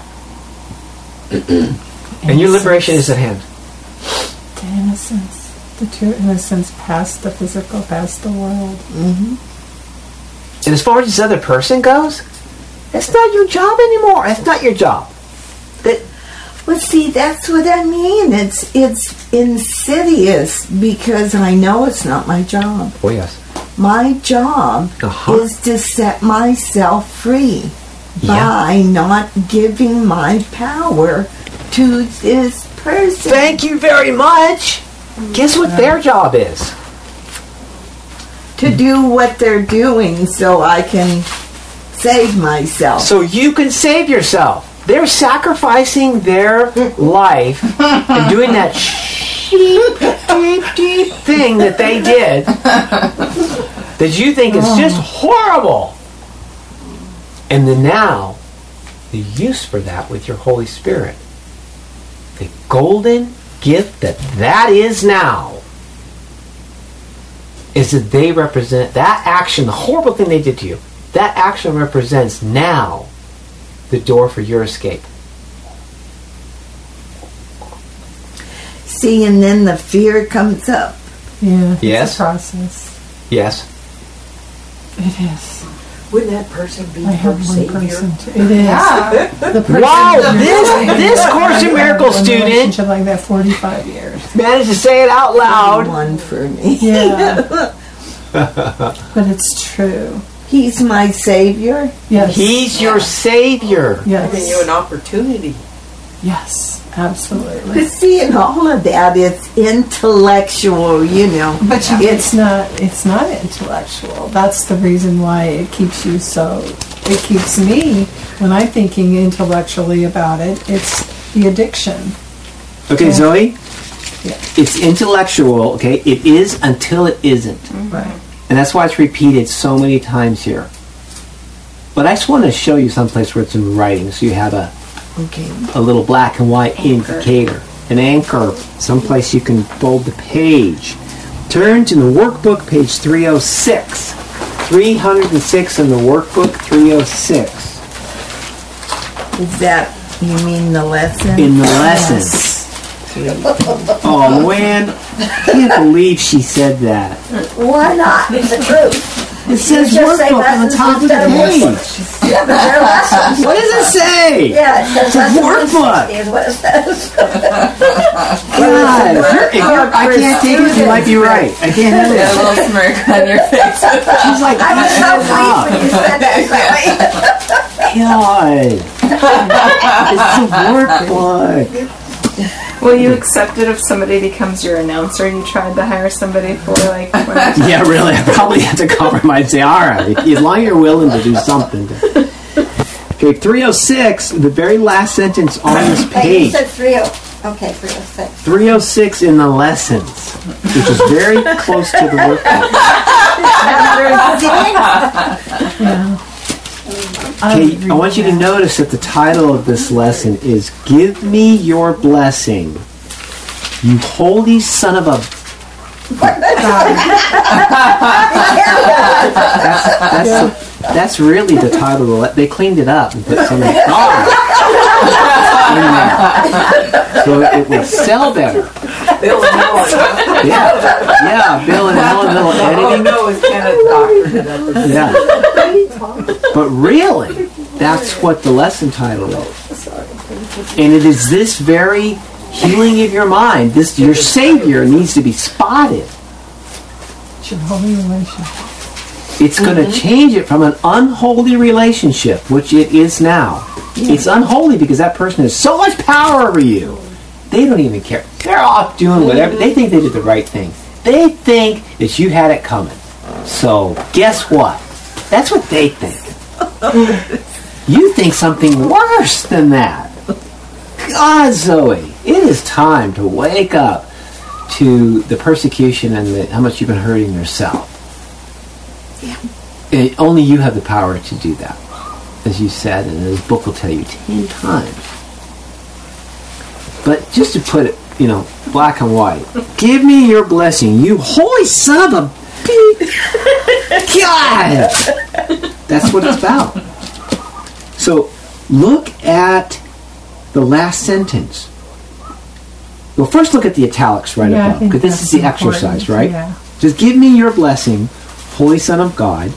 And your liberation is at hand. The innocence. The true innocence past the physical, past the world. Mm-hmm. And as far as this other person goes, that's not your job anymore. That's not your job. Well, see, that's what I mean. It's insidious because I know it's not my job. Oh, yes. My job is to set myself free by not giving my power to this person. Thank you very much. Guess what their job is? To do what they're doing so I can save myself. So you can save yourself. They're sacrificing their life and doing that deep thing that they did that you think is just horrible. And then now, the use for that with your Holy Spirit, the golden gift that is now, is that they represent that action, the horrible thing they did to you, that action represents now the door for your escape. See, and then the fear comes up. Yeah. Yes. It's a process. Yes. It is. Wouldn't that person be I have her one savior? person too. It is. Yeah. The person Wow, this Course in Miracles student relationship like that 45 years. managed to say it out loud. One for me. Yeah. But it's true. He's my savior. Yes. He's your savior. Yes. Giving you an opportunity. Yes, absolutely. But see, in all of that, it's intellectual, But it's not intellectual. That's the reason why it keeps you it keeps me, when I'm thinking intellectually about it, it's the addiction. Okay, Zoe? Yeah. It's intellectual, okay? It is until it isn't. Mm-hmm. Right. And that's why it's repeated so many times here. But I just want to show you someplace where it's in writing so you have a little black and white indicator. An anchor, someplace you can fold the page. Turn to the workbook, page 306. 306 in the workbook, 306. Is that, you mean the lesson? In the lesson. Oh, man. I can't believe she said that. Why not? It's the truth. It says just say workbook on the lessons top of the instead of page. workbooks. Yeah, but they're lessons. What does it say? Yeah, it says It's a lessons workbook. is what it says. God, if I can't take it, you might be right. I can't handle Yeah, a it. little smirk on your face. She's like, I was so pleased when you said that, God. It's a workbook. Will you accept it if somebody becomes your announcer? You tried to hire somebody for like... Yeah, really. I probably have to compromise and say, all right, as long as you're willing to do something. Okay, 306, the very last sentence on this But you page. said 30. Okay, 306. 306 in the lessons. 6, which is very close to the workbook. Okay, I want you to notice that the title of this lesson is "Give Me Your Blessing, You Holy Son of a..." That's really the title. They cleaned it up and put some in there, so it would sell better. Bill and Ellen. Yeah, Bill and Ellen, little editing. No, it's Kenneth Doctor. Yeah. But really, that's what the lesson title is. And it is this very healing of your mind. This, your Savior needs to be spotted. It's your holy relationship. It's going to change it from an unholy relationship, which it is now. Yeah. It's unholy because that person has so much power over you. They don't even care. They're off doing whatever. They think they did the right thing. They think that you had it coming. So, guess what? That's what they think. You think something worse than that. God, Zoe, it is time to wake up to the persecution and how much you've been hurting yourself. Yeah. Only you have the power to do that, as you said, and this book will tell you 10 times. But just to put it, black and white, give me your blessing, you holy son of a God! That's what it's about. So, look at the last sentence. Well, first look at the italics right above, because this is the exercise, right? Yeah. Just give me your blessing, Holy Son of God.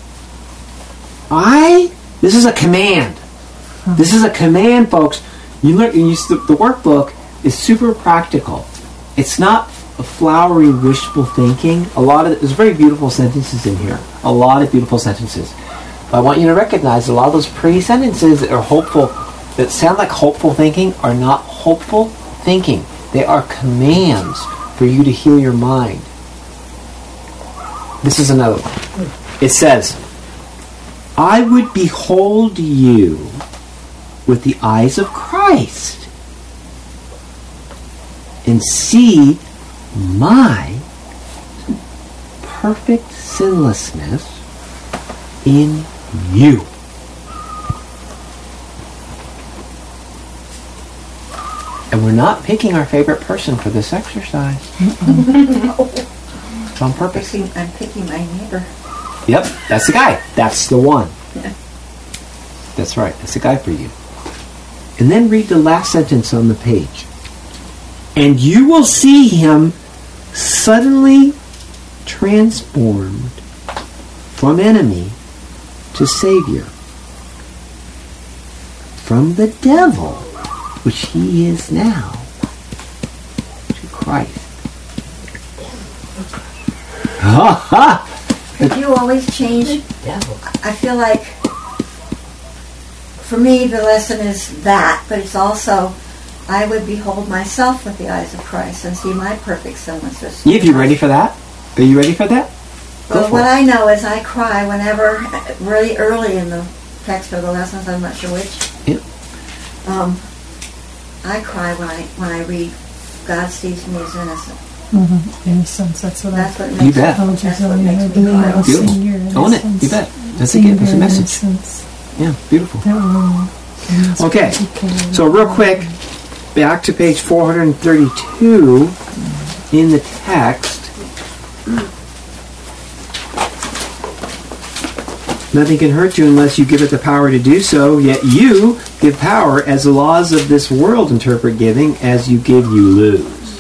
This is a command. This is a command, folks. You learn. The workbook is super practical. It's not a flowery, wishful thinking. There's very beautiful sentences in here. A lot of beautiful sentences. But I want you to recognize a lot of those pretty sentences that are hopeful, that sound like hopeful thinking, are not hopeful thinking. They are commands for you to heal your mind. This is another one. It says, I would behold you with the eyes of Christ and see my perfect sinlessness in you. And we're not picking our favorite person for this exercise. It's on purpose. I'm picking my neighbor. Yep, that's the guy. That's the one. Yeah. That's right. That's the guy for you. And then read the last sentence on the page. And you will see him suddenly transformed from enemy to Savior, from the devil, which he is now, to Christ. Ha ha! Could you always change? I feel like, for me, the lesson is that, but it's also, I would behold myself with the eyes of Christ and see my perfect sinlessness. Eve, you ready for that? Are you ready for that? Well, what I know is I cry whenever, really early in the text or the lessons, I'm not sure which. Yep. I cry when I read God sees me as innocent. Mm-hmm. Innocence, that's what makes you bet. That's what makes me cry. Beautiful. Own it. You bet. That's a gift. That's a message. Innocence. Yeah, beautiful. Okay, so real quick, back to page 432 in the text. Nothing can hurt you unless you give it the power to do so, yet you give power as the laws of this world interpret giving. As you give, you lose.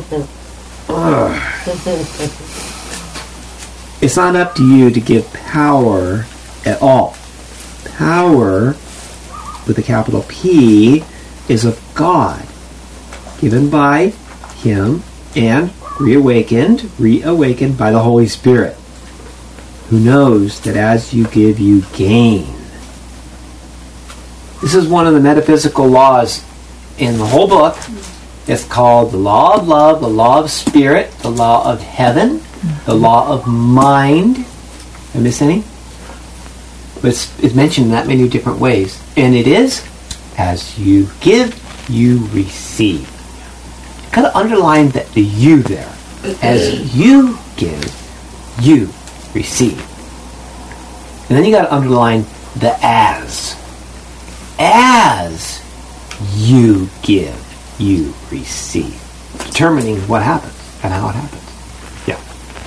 It's not up to you to give power at all. Power, with a capital P, is of God, given by Him and reawakened by the Holy Spirit, who knows that as you give, you gain. This is one of the metaphysical laws in the whole book. It's called the law of love, the law of spirit, the law of heaven, the law of mind. Did I miss any? But it's mentioned in that many different ways. And it is, as you give, you receive. Kind of underline the you there. As you give, you receive. And then you got to underline the as. As you give, you receive. Determining what happens and how it happens. Yeah.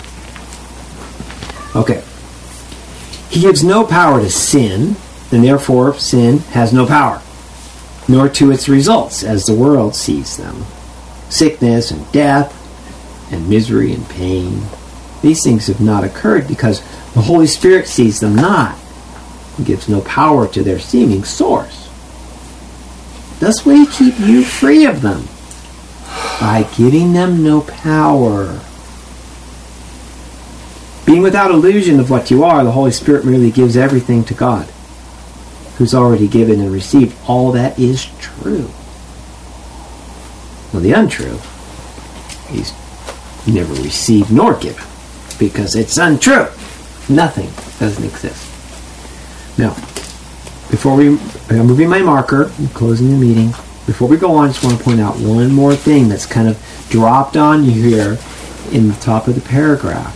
Okay. He gives no power to sin, and therefore sin has no power, nor to its results as the world sees them. Sickness and death and misery and pain. These things have not occurred because the Holy Spirit sees them not. He gives no power to their seeming source. Thus will he keep you free of them by giving them no power. Being without illusion of what you are, the Holy Spirit merely gives everything to God, who's already given and received all that is true. Well, the untrue, he's never received nor given, because it's untrue. Nothing doesn't exist. Now, I'm moving my marker, I'm closing the meeting. Before we go on, I just want to point out one more thing that's kind of dropped on you here in the top of the paragraph.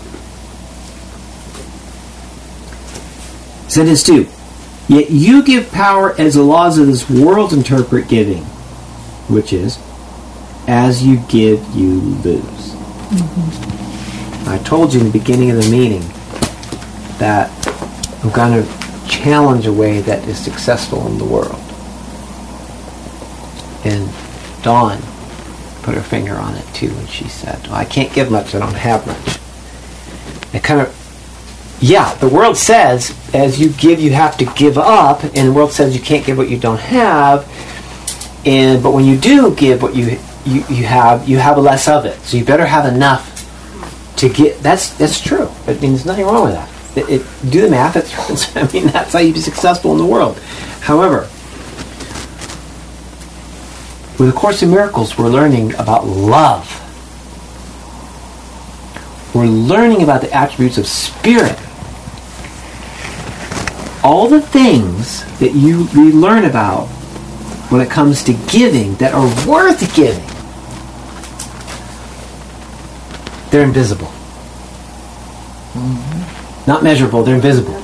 Sentence 2. Yet you give power as the laws of this world interpret giving, which is, as you give, you lose. Mm-hmm. I told you in the beginning of the meeting that I'm going to challenge a way that is successful in the world. And Dawn put her finger on it too, and she said, well, I can't give much, I don't have much. It kind of, yeah, the world says as you give, you have to give up, and the world says you can't give what you don't have, but when you do give what you have less of it. So you better have enough to get. That's true. I mean, there's nothing wrong with that. Do the math. I mean, that's how you be successful in the world. However, with A Course in Miracles, we're learning about love. We're learning about the attributes of spirit. All the things that we learn about when it comes to giving that are worth giving, they're invisible. Mm-hmm. Not measurable, they're invisible.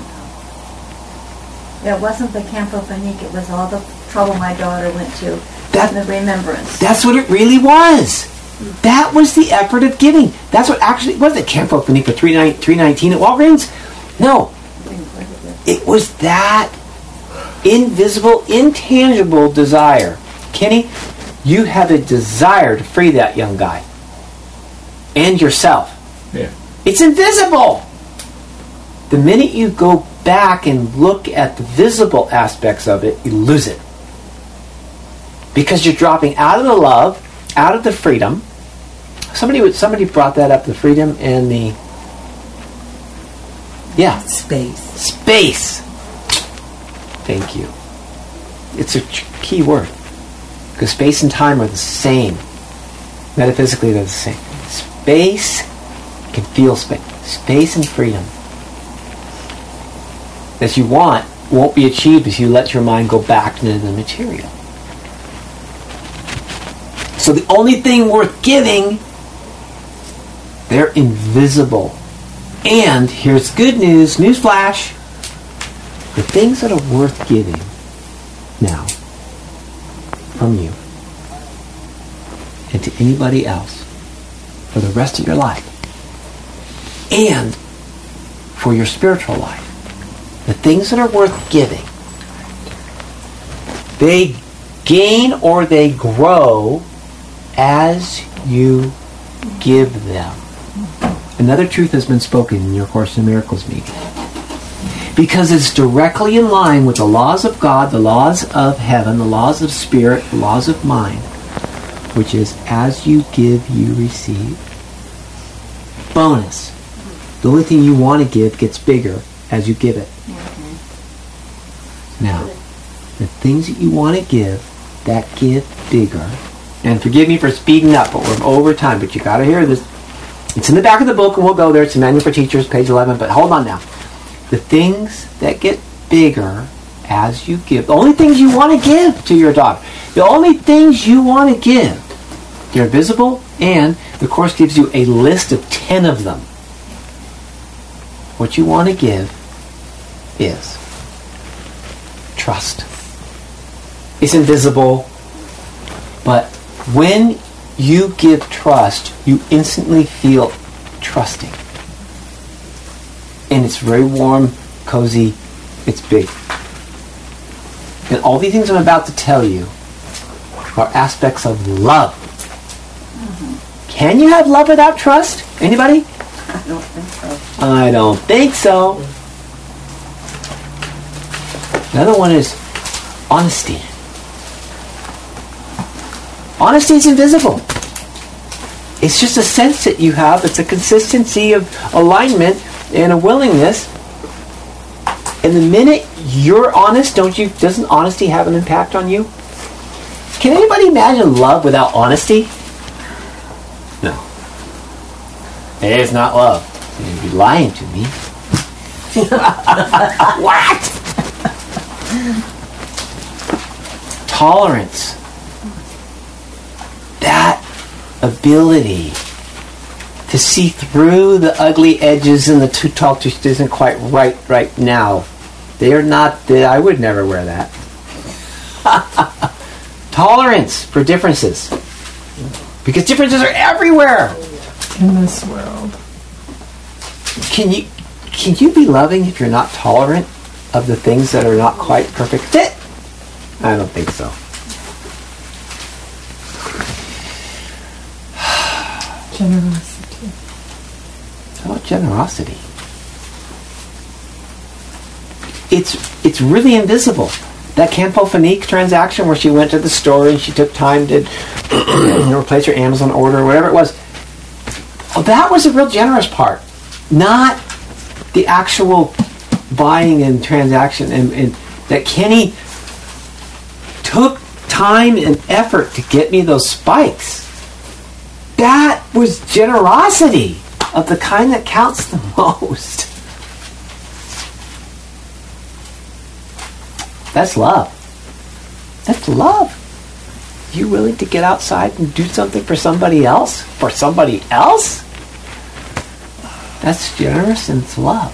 It wasn't the Campo Panique, it was all the trouble my daughter went to. And the remembrance. That's what it really was. That was the effort of giving. That's what actually was it. Campo Panique for $3.19 at Walgreens? No. It was that invisible, intangible desire. Kenny, you have a desire to free that young guy. And yourself. Yeah. It's invisible. The minute you go back and look at the visible aspects of it, you lose it. Because you're dropping out of the love, out of the freedom. Somebody brought that up, the freedom and the... Yeah. Space. Thank you. It's a key word. Because space and time are the same. Metaphysically, they're the same. Space, you can feel space. Space and freedom that you want won't be achieved if you let your mind go back into the material. So the only thing worth giving, they're invisible. And here's good news, newsflash. The things that are worth giving now from you and to anybody else for the rest of your life and for your spiritual life, the things that are worth giving, they gain or they grow as you give them. Another truth has been spoken in your Course in Miracles meeting. Because it's directly in line with the laws of God, the laws of heaven, the laws of spirit, the laws of mind, which is as you give, you receive. Bonus. The only thing you want to give gets bigger as you give it. Now, the things that you want to give, that get bigger. And forgive me for speeding up, but we're over time, but you got to hear this. It's in the back of the book, and we'll go there. It's the Manual for Teachers, page 11, but hold on now. The things that get bigger as you give. The only things you want to give to your daughter. The only things you want to give. They're visible, And the Course gives you a list of 10 of them. What you want to give is trust. It's invisible, but when you give trust, you instantly feel trusting. And it's very warm, cozy, it's big. And all these things I'm about to tell you are aspects of love. Can you have love without trust? Anybody? I don't think so. I don't think so. Another one is honesty. Honesty is invisible. It's just a sense that you have. It's a consistency of alignment and a willingness. And the minute you're honest, doesn't honesty have an impact on you? Can anybody imagine love without honesty? No. It is not love. You'd be lying to me. What? Tolerance. That ability to see through the ugly edges and the too tall just isn't quite right now. They are not, I would never wear that. Tolerance for differences. Because differences are everywhere. In this world. Can you be loving if you're not tolerant of the things that are not quite perfect fit? I don't think so. Generosity. How about generosity? It's really invisible. That Campo Finique transaction where she went to the store and she took time to replace her Amazon order or whatever it was. Oh, that was the real generous part. Not the actual buying and transaction. And that Kenny took time and effort to get me those spikes. That was generosity of the kind that counts the most. That's love. That's love. You willing to get outside and do something for somebody else? For somebody else? That's generous and it's love.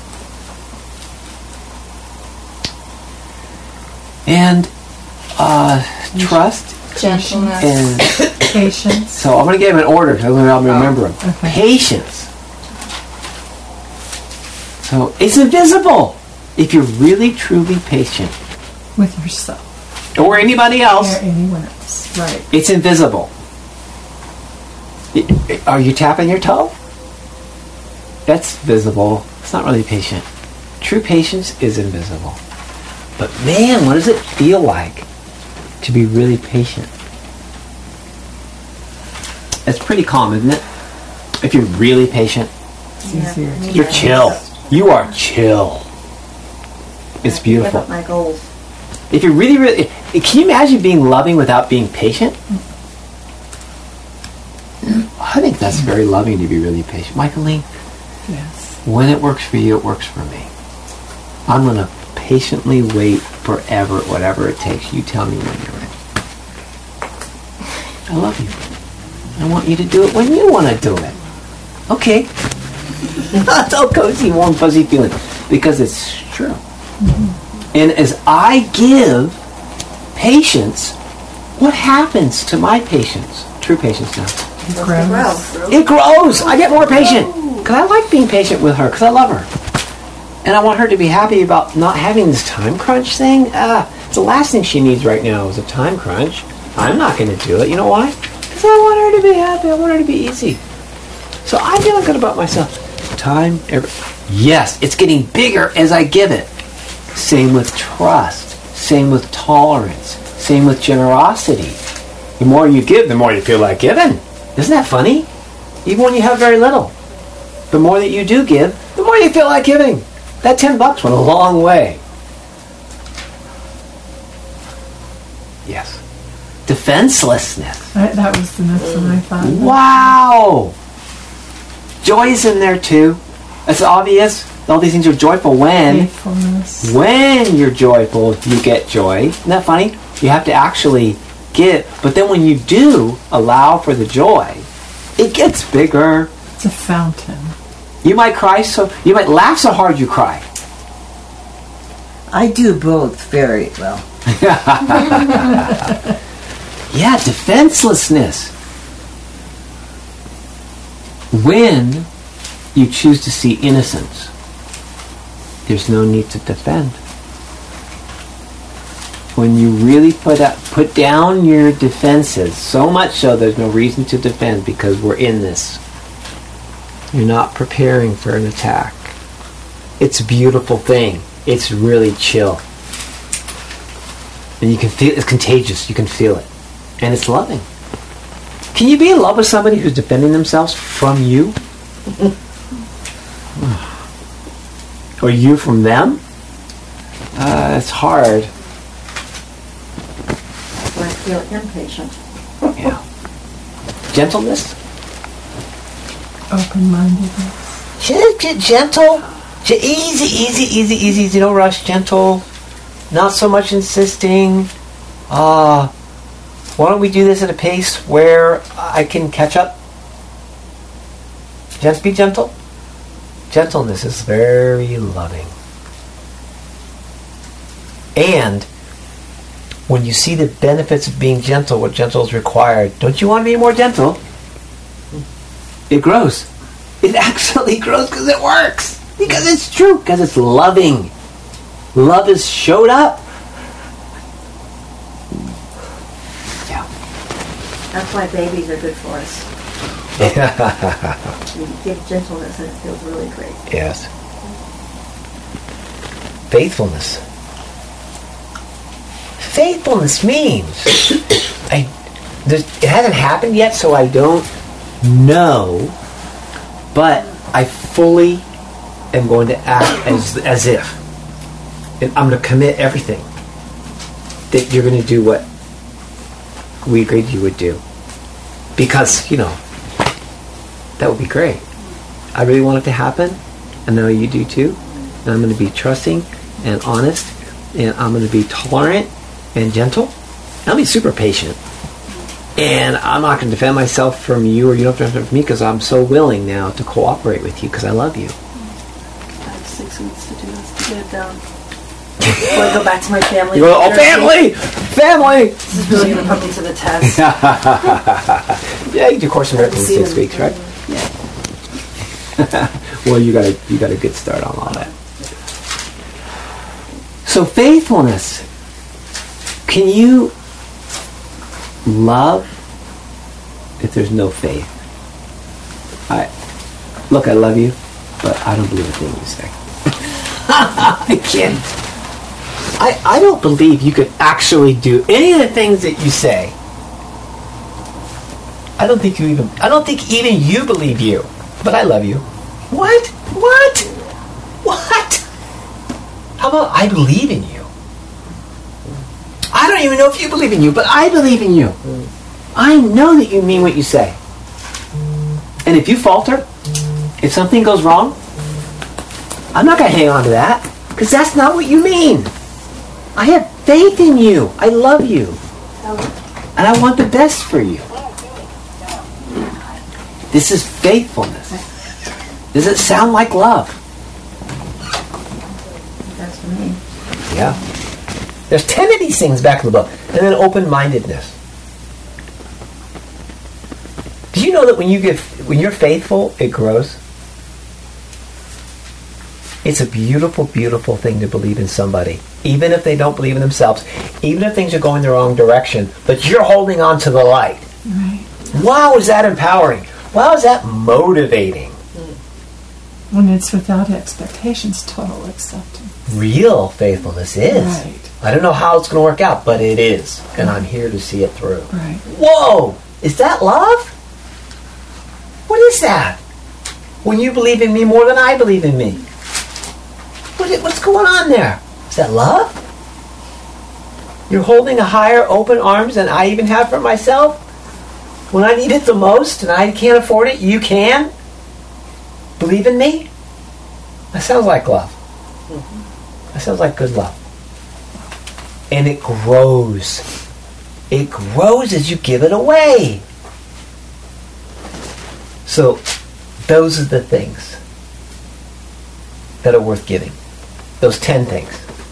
And trust. Gentleness. And patience. So I'm going to give them an order because I'll remember them. Okay. Patience. So it's invisible if you're really, truly patient. With yourself. Or anybody else. Or anyone else. Right. It's invisible. Are you tapping your toe? That's visible. It's not really patient. True patience is invisible. But man, what does it feel like to be really patient? It's pretty calm, isn't it? If you're really patient, It's easier. you're chill. You are chill. It's beautiful. Give up my goals. If you're really, can you imagine being loving without being patient? I think that's very loving to be really patient. Michaeline, Yes. when it works for you, it works for me. I'm going to patiently wait forever, whatever it takes. You tell me when you're ready. I love you. I want you to do it when you want to do it. Okay. That's all cozy, warm, fuzzy feeling. Because it's true. Mm-hmm. And as I give patience, what happens to my patience? True patience now. It grows. It grows. I get more patient. Because I like being patient with her. Because I love her. And I want her to be happy about not having this time crunch thing. It's the last thing she needs right now is a time crunch. I'm not going to do it. You know why? Because I want her to be happy. I want her to be easy. So I'm feeling good about myself. Yes, it's getting bigger as I give it. Same with trust. Same with tolerance. Same with generosity. The more you give, the more you feel like giving. Isn't that funny? Even when you have very little. The more that you do give, the more you feel like giving. That $10 went a long way. Yes. Defenselessness. That was the next one I thought. Wow! Joy's in there too. It's obvious. All these things are joyful when you're joyful, you get joy. Isn't that funny? You have to actually give. But then when you do allow for the joy, it gets bigger. It's a fountain. You might laugh so hard you cry. I do both very well. Yeah, defenselessness. When you choose to see innocence, there's no need to defend. When you really put down your defenses, so much so there's no reason to defend because we're in this. You're not preparing for an attack. It's a beautiful thing. It's really chill. And you can feel it's contagious. You can feel it. And it's loving. Can you be in love with somebody who's defending themselves from you? Or you from them? It's hard. I feel impatient. Yeah. Gentleness? Open-mindedness. Gentle. Easy. No rush. Gentle. Not so much insisting. Why don't we do this at a pace where I can catch up? Just be gentle. Gentleness is very loving. And when you see the benefits of being gentle, what gentle is required, don't you want to be more gentle? It grows. It actually grows because it works. Because it's true. Because it's loving. Love is showed up. Yeah. That's why babies are good for us. You give gentleness and it feels really great. Yes. Faithfulness. Faithfulness means it hasn't happened yet, so I don't know, but I fully am going to act as if. And I'm going to commit everything that you're going to do what we agreed you would do. Because, that would be great. I really want it to happen. I know you do too. And I'm going to be trusting and honest. And I'm going to be tolerant and gentle. I'll be super patient. And I'm not going to defend myself from you, or you don't have to defend from me, because I'm so willing now to cooperate with you because I love you. I have 6 weeks to do this to get it done. Before I go back to my family. You go, family! Family! This is really going to put me to the test. Yeah, you do Course in Miracles in 6 weeks, right? Yeah. Well, you got a good start on all that. So faithfulness. Can you love if there's no faith? I love you, but I don't believe a thing you say. I can't. I don't believe you could actually do any of the things that you say. I don't think even you believe you. But I love you. What? How about I believe in you? I don't even know if you believe in you, but I believe in you. I know that you mean what you say. And if you falter, if something goes wrong, I'm not going to hang on to that, because that's not what you mean. I have faith in you. I love you. And I want the best for you. This is faithfulness. Does it sound like love? That's for me. Yeah. There's 10 of these things back in the book. And then open-mindedness. Do you know that when you're faithful, it grows? It's a beautiful, beautiful thing to believe in somebody. Even if they don't believe in themselves. Even if things are going the wrong direction. But you're holding on to the light. Right. Wow, is that empowering? Wow, is that motivating? When it's without expectations, total acceptance. Real faithfulness is. Right. I don't know how it's going to work out, but it is. And I'm here to see it through. Right. Whoa! Is that love? What is that? When you believe in me more than I believe in me. What's going on there? Is that love? You're holding a higher open arms than I even have for myself? When I need it the most and I can't afford it, you can? Believe in me? That sounds like love. That sounds like good love. And it grows. It grows as you give it away. So those are the things that are worth giving. Those 10 things.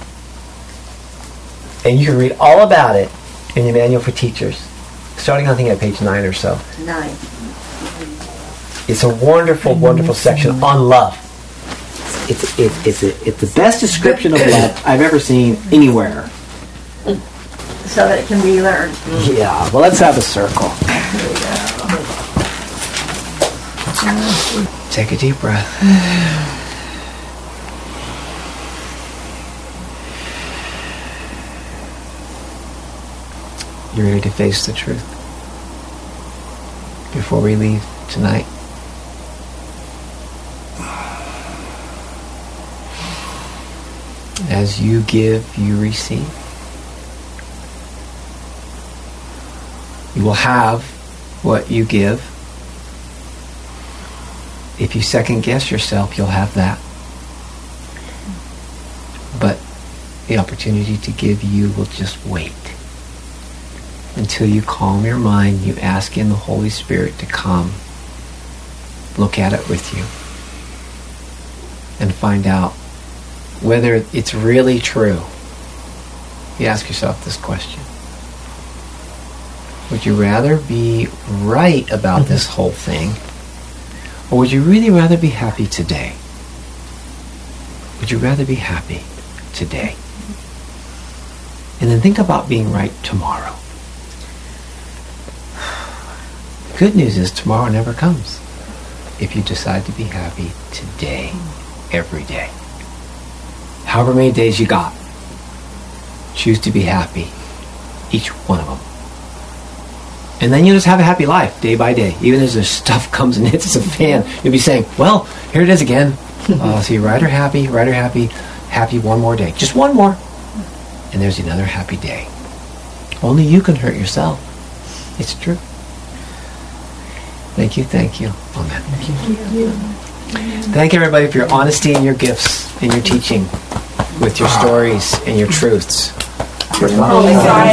And you can read all about it in your manual for teachers, starting I think at page 9 or so. 9. It's a wonderful, wonderful section on love. It's the best description of love I've ever seen anywhere. So that it can be learned. Yeah, well, let's have a circle. Take a deep breath. You ready to face the truth before we leave tonight? As you give, you receive. You will have what you give. If you second guess yourself, you'll have that. But the opportunity to give you will just wait until you calm your mind. You ask in the Holy Spirit to come, look at it with you, and find out whether it's really true. You ask yourself this question. Would you rather be right about this whole thing, or would you really rather be happy today? Would you rather be happy today? And then think about being right tomorrow. Good news is tomorrow never comes if you decide to be happy today, every day. However many days you got, choose to be happy, each one of them. And then you'll just have a happy life, day by day. Even as the stuff comes and hits the fan, you'll be saying, well, here it is again. So you're right or happy, happy one more day. Just one more. And there's another happy day. Only you can hurt yourself. It's true. Thank you, thank you. Amen. Thank you. Thank everybody for your honesty and your gifts and your teaching with your stories and your truths. Oh my God.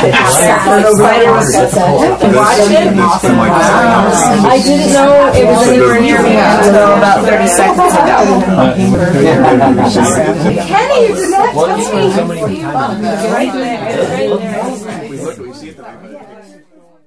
I didn't know it was anywhere near me until about 30 seconds ago. Kenny, you did not tell me. Right there. We see it.